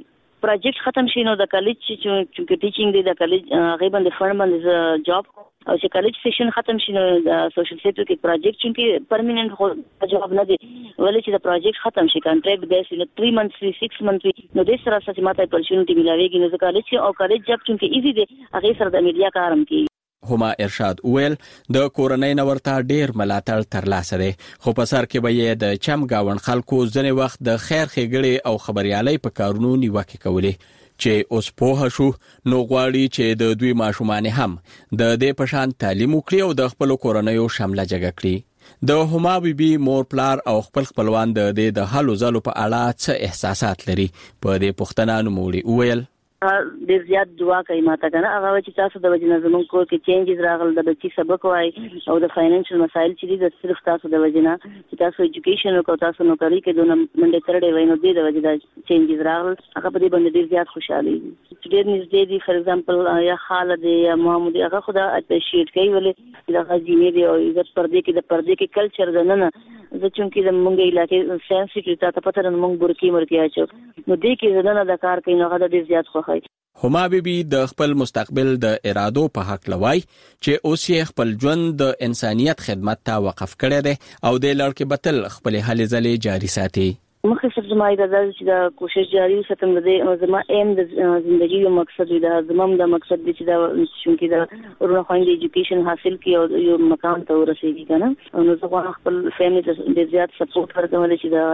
[SPEAKER 3] ختم شي نو د کالج چې ټیچینګ دی د کالج هغه باندې فند باندې جاب او چې کالج سیشن ختم شي نو د سوشل سېکټر کې پروجیکټ چې پرمننت خو جواب نه دی ولې چې د پروجیکټ ختم شي کانټریکټ بیس نو 3 منثس 6 منثس نو د سره سره ماته اپورچونټی ملاويږي نو کالج او کالج جاب چې ایزی دی هغه سره د میډیا کارم کوي.
[SPEAKER 27] هما ارشاد ویل د کورنۍ نورته ډیر ملاتړ ترلاسه دی خو په سر کې به یې د چم گاون خلکو ځنې وخت د خیر ښېګړې او خبريالۍ په کارونو نیوکه کولې چې اوس پوه شو نو غواړي چې د دوی ماشومان هم د دې پشان تعلیم وکړي او د خپل کورنۍ شامله جګه کړي. د هما بیبي مور پلار او خپلوان د دې د حلو زلو په اړه څه احساسات لري په دې پښتنه نوموړي وویل
[SPEAKER 3] ډېر زیات دعا کوي ماته کنه هغه چې تاسو د وجنه زمون کور کې چینجز راغل د بچي سبق وای او د فاینانشل مسایل چې د صرف تاسو د وجنه چې تاسو ایجوکیشن او تاسو نوکری کې دونه منډه ترډې وای نو د وجنه چینجز راغل هغه په دې باندې ډېر زیات خوشاله دي ډېر نږدې دي فار ایگزامپل یا خالد یا محمود هغه خدا اپریشیټ کوي ولې دا غزینې دی او عزت پردې کې کلچر دنه زه چونکی د مونږه علاقې سنسټیټ ته پته نه مونږ برکی اچو نو دې کې زدانه د کار کوي نو هغه ډېر زیات خوښي.
[SPEAKER 27] هما بیبي د خپل مستقبل د ارادو په حق لوي چې اوس یې خپل ژوند د انسانيت خدمت ته وقف کړی دی او د لړکې بتل خپل هلې ځلې جاري ساتي.
[SPEAKER 3] مخکې څه زما د چې دا کوشش جاری وساتم د زما ایم د ژوندۍ یو مقصد دی زموږ د مقصد دی چې دا چونکی دا ورونه خوندې ایجوکیشن حاصل کړي او یو مقام ته ورسېږي کنه نو زه غواړم خپل فیملی ته ډېر زیات سپورټ ورکوم چې دا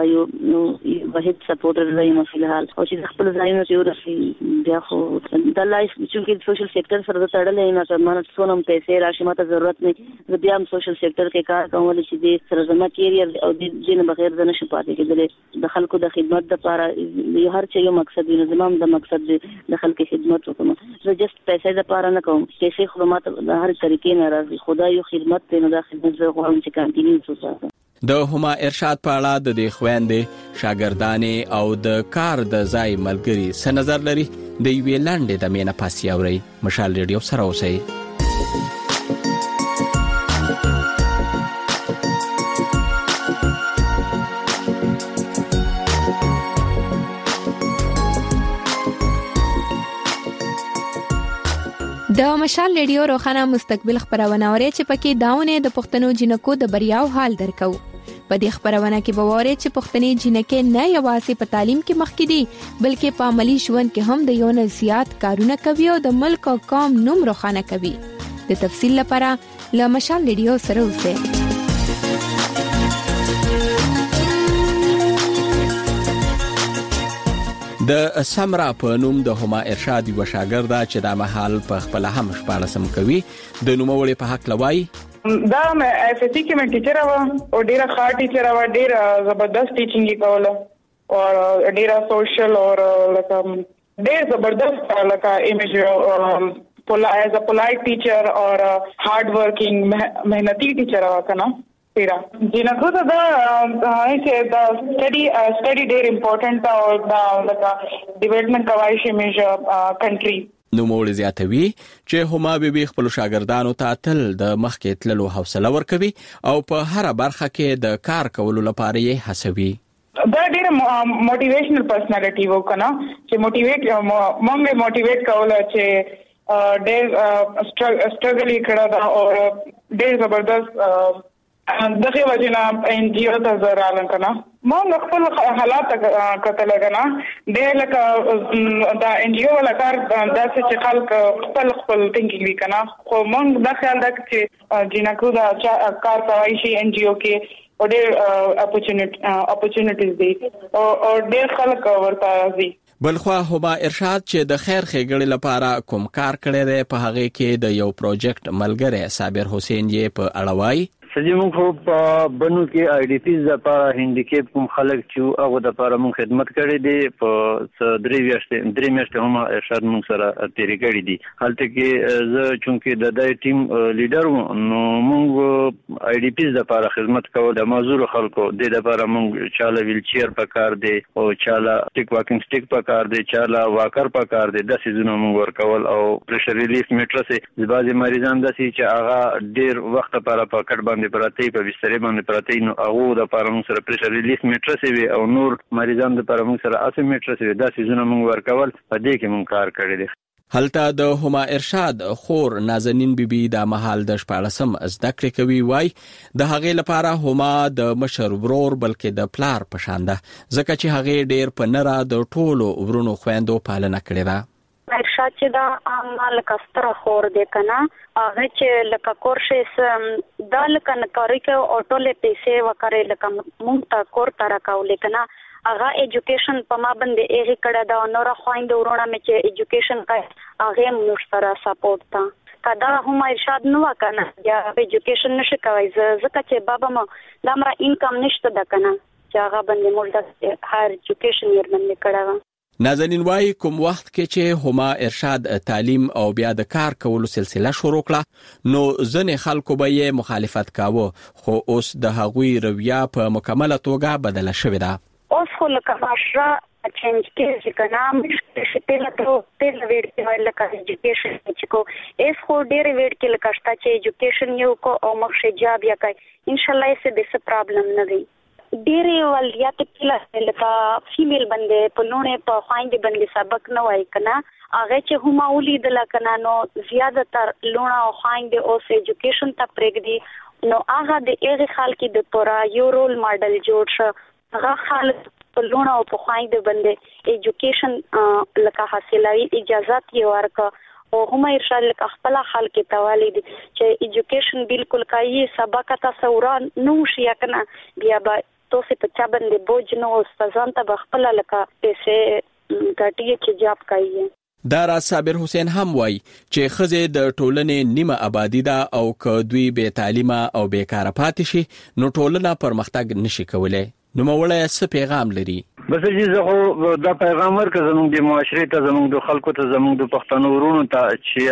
[SPEAKER 3] یو واحد سپورټر دی فلحال او چې خپل ځایونه ته ورسېږي بیا خو د لایف چونکی سوشل سېکټر سره تړلې نه تر مانه څونم پیسې راشي ماته ضرورت نه زه بیا هم سوشل سېکټر کې کار کوم چې د سره زما کیریئر او د جن بغیر د نشه پاتې کېدل د خلکو د خدمت لپاره یو هر څه یو مقصد دی زموږ د مقصد د خلکو خدمت وکم زه جست پیسې لپاره نه کوم پیسې خدمات د هر طریقې نه راځي خدای یو خدمت دی نو د خدمت زه غواړم چې کنټینیو وساتم.
[SPEAKER 27] د هما ارشاد په اړه د دې خويندې شاګردانې او د کار د ځای ملګری څه نظر لري د یوې لاندې د مینه پاسي اوري مشال ریډیو سره اوسئ.
[SPEAKER 8] د مشال ریډیو روخانه مستقبل خبرونه اوري چې پکې داونه د پښتنو جنکو د بریاو حال درکو په دې خبرونه کې به واره چې پښتني جنکې نه یوازې په تعلیم کې مخکې دي بلکې په عملی ژوند کې هم د یو نه زیات کارونه کوي او د ملک او قوم نوم روخانه کوي. د تفصیل لپاره له مشال ریډیو سره اوسئ.
[SPEAKER 27] د سمرا په نوم د هما ارشاد یو شاګرد چې د محل په خپل هم شپارسم کوي د نوموړي په حق لوي
[SPEAKER 10] دا مې اف سی کې مې ټیچر او ډیره ښه ټیچر او ډیره زبردست ټیچینګ کوله او ډیره سوشل او لکه ډیره زبردست لکه ایمیج as a polite teacher or a hard working mehnati teacher kana tera jinako da I say the study very important or the development kawaish image country
[SPEAKER 27] نوموړي زیاتوي چې هما بیبي خپل شاګردانو ته تل د مخکې تللو حوصله ورکوي او په هر برخه کې د کار کولو لپاره یې هڅوي.
[SPEAKER 10] دا ډېر موټیویشنل پرسنالټي وو کنه چې موږ موټیویټ کوله چې ډېر سټرګل کړه دا او ډېر زبردست دغه وجنا ان جی او ته زرالن کنه ما خپل حالات کتل کنه د لکه دا ان جی او لکار د څه خلک خپل ثینکینګ وکنا خو مونږ د خیال د چې جنکو دا کار کوي شي ان جی او کې او ډېر اپورچونټیز دي او ډېر خلک ورته دي.
[SPEAKER 27] بلخوا هما ارشاد چې د خیر ښېګړې لپاره کوم کار کړی دی په هغه کې د یو پروجیکټ ملګری صابر حسین یې په اړه وایي.
[SPEAKER 11] سجمون خو په بنو کې آی ډی پیز لپاره هندیکیپ کوم خلک چې هغه د لپاره مون خدمت کړې دي په درې میاشتې هم ارشاد مون سره تیرې کړې دي. هلته کې زه چونکې د دای ټیم لیډر وم نو مونږ آی ډی پیز لپاره خدمت کوو د معذور خلکو د لپاره مونږ چاله ویل چیر په کار دی او چاله ټیک واکینګ سټیک په کار دی چاله واکر په کار دی د سيزونو مونږ ورکول او پرشر ریلیف میټرس زبازي مریضان د چې هغه ډیر وخت لپاره په کټ باندې پراته په بستر باندې پراته نو هغه د لپاره موږ سره پرشر ریلیف میټرس وی او نور مریضان د لپاره موږ سره اسې میټرس وی دا سيزونه موږ ورکول په دې کې موږ کار کړی دی.
[SPEAKER 27] هلته د هما ارشاد خور نازنین بیبي د محل د 14 زده کړې کوي وای د هغې لپاره هما د مشر ورور بلکې د پلار په شان ده ځکه چې هغې ډیر په نره د ټولو ورونو خويندو پالنه کړې ده.
[SPEAKER 13] ارشاد چې دا مال کستره خور دی کنه هغه چې لکه کورشس دا لکه نکاري کې اټولې پیسې وکړې لکه مونږ ته کور تر کاولې کنه هغه ایجوکیشن په ما باندې یې کړه دا نور خويند ورونه مې چې ایجوکیشن کوي هغه موږ سره سپورټ تا کدا هم ارشاد نو کنه یا ایجوکیشن نشه کوي ځکه چې بابا ما دمره انکم نشته دا کنه چې هغه باندې موږ د هایر ایجوکیشن یې باندې کړه.
[SPEAKER 27] نازنین وای کوم وخت کې چې هما ارشاد تعلیم او بیا د کار کولو سلسله شروع کړه نو ځنې خلکو به یې مخالفت کاوه خو اوس د هغوی رویه په مکمله توګه بدله شوې ده.
[SPEAKER 13] اوس خو لکه ماشره چینج کېږي کنه مشکل پیله ته پیله ویډ کې لکه ایجوکیشن چې کو اس خو ډېر ویډ کې لکه شته چې ایجوکیشن یو کو او مخشه جاب یا کوي ان شاء الله یې څه د پرابلم نه وي. ډېرې ولیات کله لکه فیمیل باندې په لونه په خويندې باندې سبق نه وای کنه هغه چې هم ولید لکنه نو زیاده تر لونه او خويندې اوس ایجوکیشن ته پرېږدي نو هغه د هغه خلک د پورا یو رول ماډل جوړ شو هغه خلک په لونه او په خويندې باندې ایجوکیشن لکه حاصلوي اجازه یې ورکړه او هم ارشاد لکه خپل خلک ته والي دي چې ایجوکیشن بالکل کوي سبق تصوران نو شي کنه بیا به توسه په چا باندې بوج نو استادان ته خپل لکه پیسې ګټي چې جاب کوي.
[SPEAKER 27] دارا صابر حسین هم وای چې خزه د ټولنې نیمه آبادی ده او که دوی به تعلیمه او بیکاره پاتې شي نو ټولنه پرمختګ نشي کولای. نو مولای څه پیغام لري؟
[SPEAKER 11] بس چې زه دا پیغام ورکړم زموږ د معاشرې ته زموږ د خلکو ته زموږ د پښتنو ورونو ته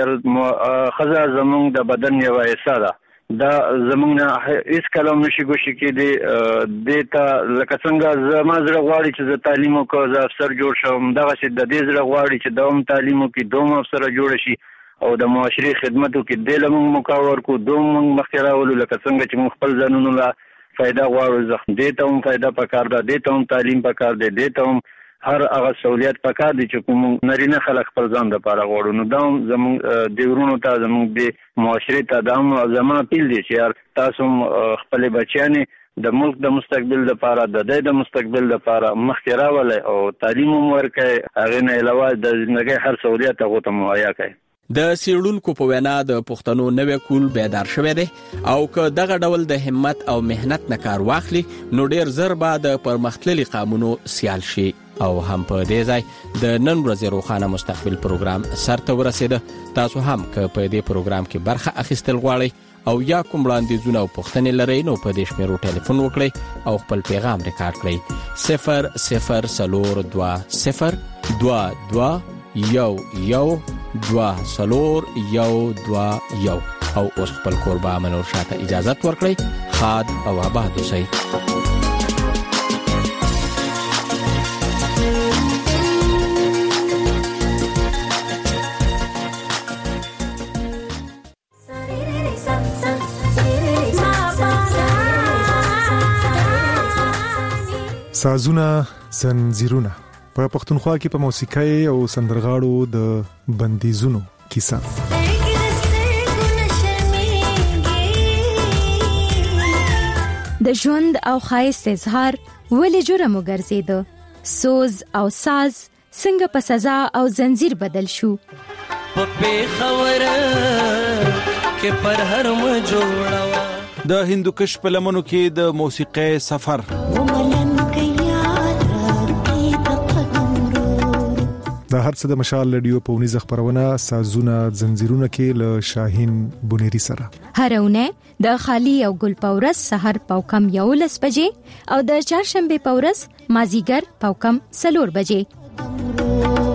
[SPEAKER 11] چې خزه زموږ د بدن یو حصہ ده دا زموږ نه هیڅ کلام نشي ګوشي کې دی ته لکه څنګه زما زړه غواړي چې زه تعلیم وکړم زه افسر جوړ شم دغه چې د دې زړه غواړي چې دوم تعلیم وکړي دوم افسر جوړ شي او د معاشري خدمت وکړي د لمون مکاور کو دوم مخکې راولو لکه څنګه چې موږ خپل ځانونو لا فائدہ غواړو زه دې ته هم فائدہ پکار ده دې ته هم تعلیم پکار ده دې ته هم هر هغه سہولیت پکار دي چې کوم نارینه خلک خپل ځان د پاره غواړو نو دا زموږ د ورونو ته زموږ د معاشري ته د زما پیل دي چې تاسو خپل بچیانې د ملک د مستقبل لپاره د مستقبل لپاره مخکې راولئ او تعلیم ورکړئ هغه نه علاوه د ژوندۍ هر سہولیت هغه ته مهیا کړئ.
[SPEAKER 27] د سیړونکو په وینا د پښتنو نوې کول بیدار شوه دي او که دغه ډول د همت او مهنت نه کار واخلي نو ډیر زر به د پرمختللي قانونو سیال شي او هم په دې ځای د نن ورځې روخانه مستقبل پروګرام سرته ورسېده. تاسو هم که په دې پروګرام کې برخه اخیستل غواړئ او یا کوم وړاندیزونه او پوښتنې لرئ نو په دې شمیرو ټلیفون وکړئ او خپل پیغام ریکارډ کړئ 002022 او اوس خپل قربا منور شاته اجازه ورکړئ. خاد او آباد اوسئ.
[SPEAKER 9] سازونه زنجیرونه په پښتونخوا کې په موسیقۍ او سندرغاړو د بندیزونو کیسه
[SPEAKER 8] د ژوند او ښایست اظهار ولې جرم وګرځیده، سوز او ساز څنګه په سزا او زنجیر بدل شو.
[SPEAKER 2] په خبره کې پر هر م جوړوا
[SPEAKER 14] د هندوکش په لمنو کې د موسیقي سفر
[SPEAKER 9] د هر څه د مشال رادیو په ونیزه خبرونه سازونه زنجیرونه کې له شاهین بونيري سره
[SPEAKER 8] هرونه د خالی او ګل پورس سحر پاوکم 11 بجې او د چهارشنبه پورس مازیګر پاوکم 4 بجې.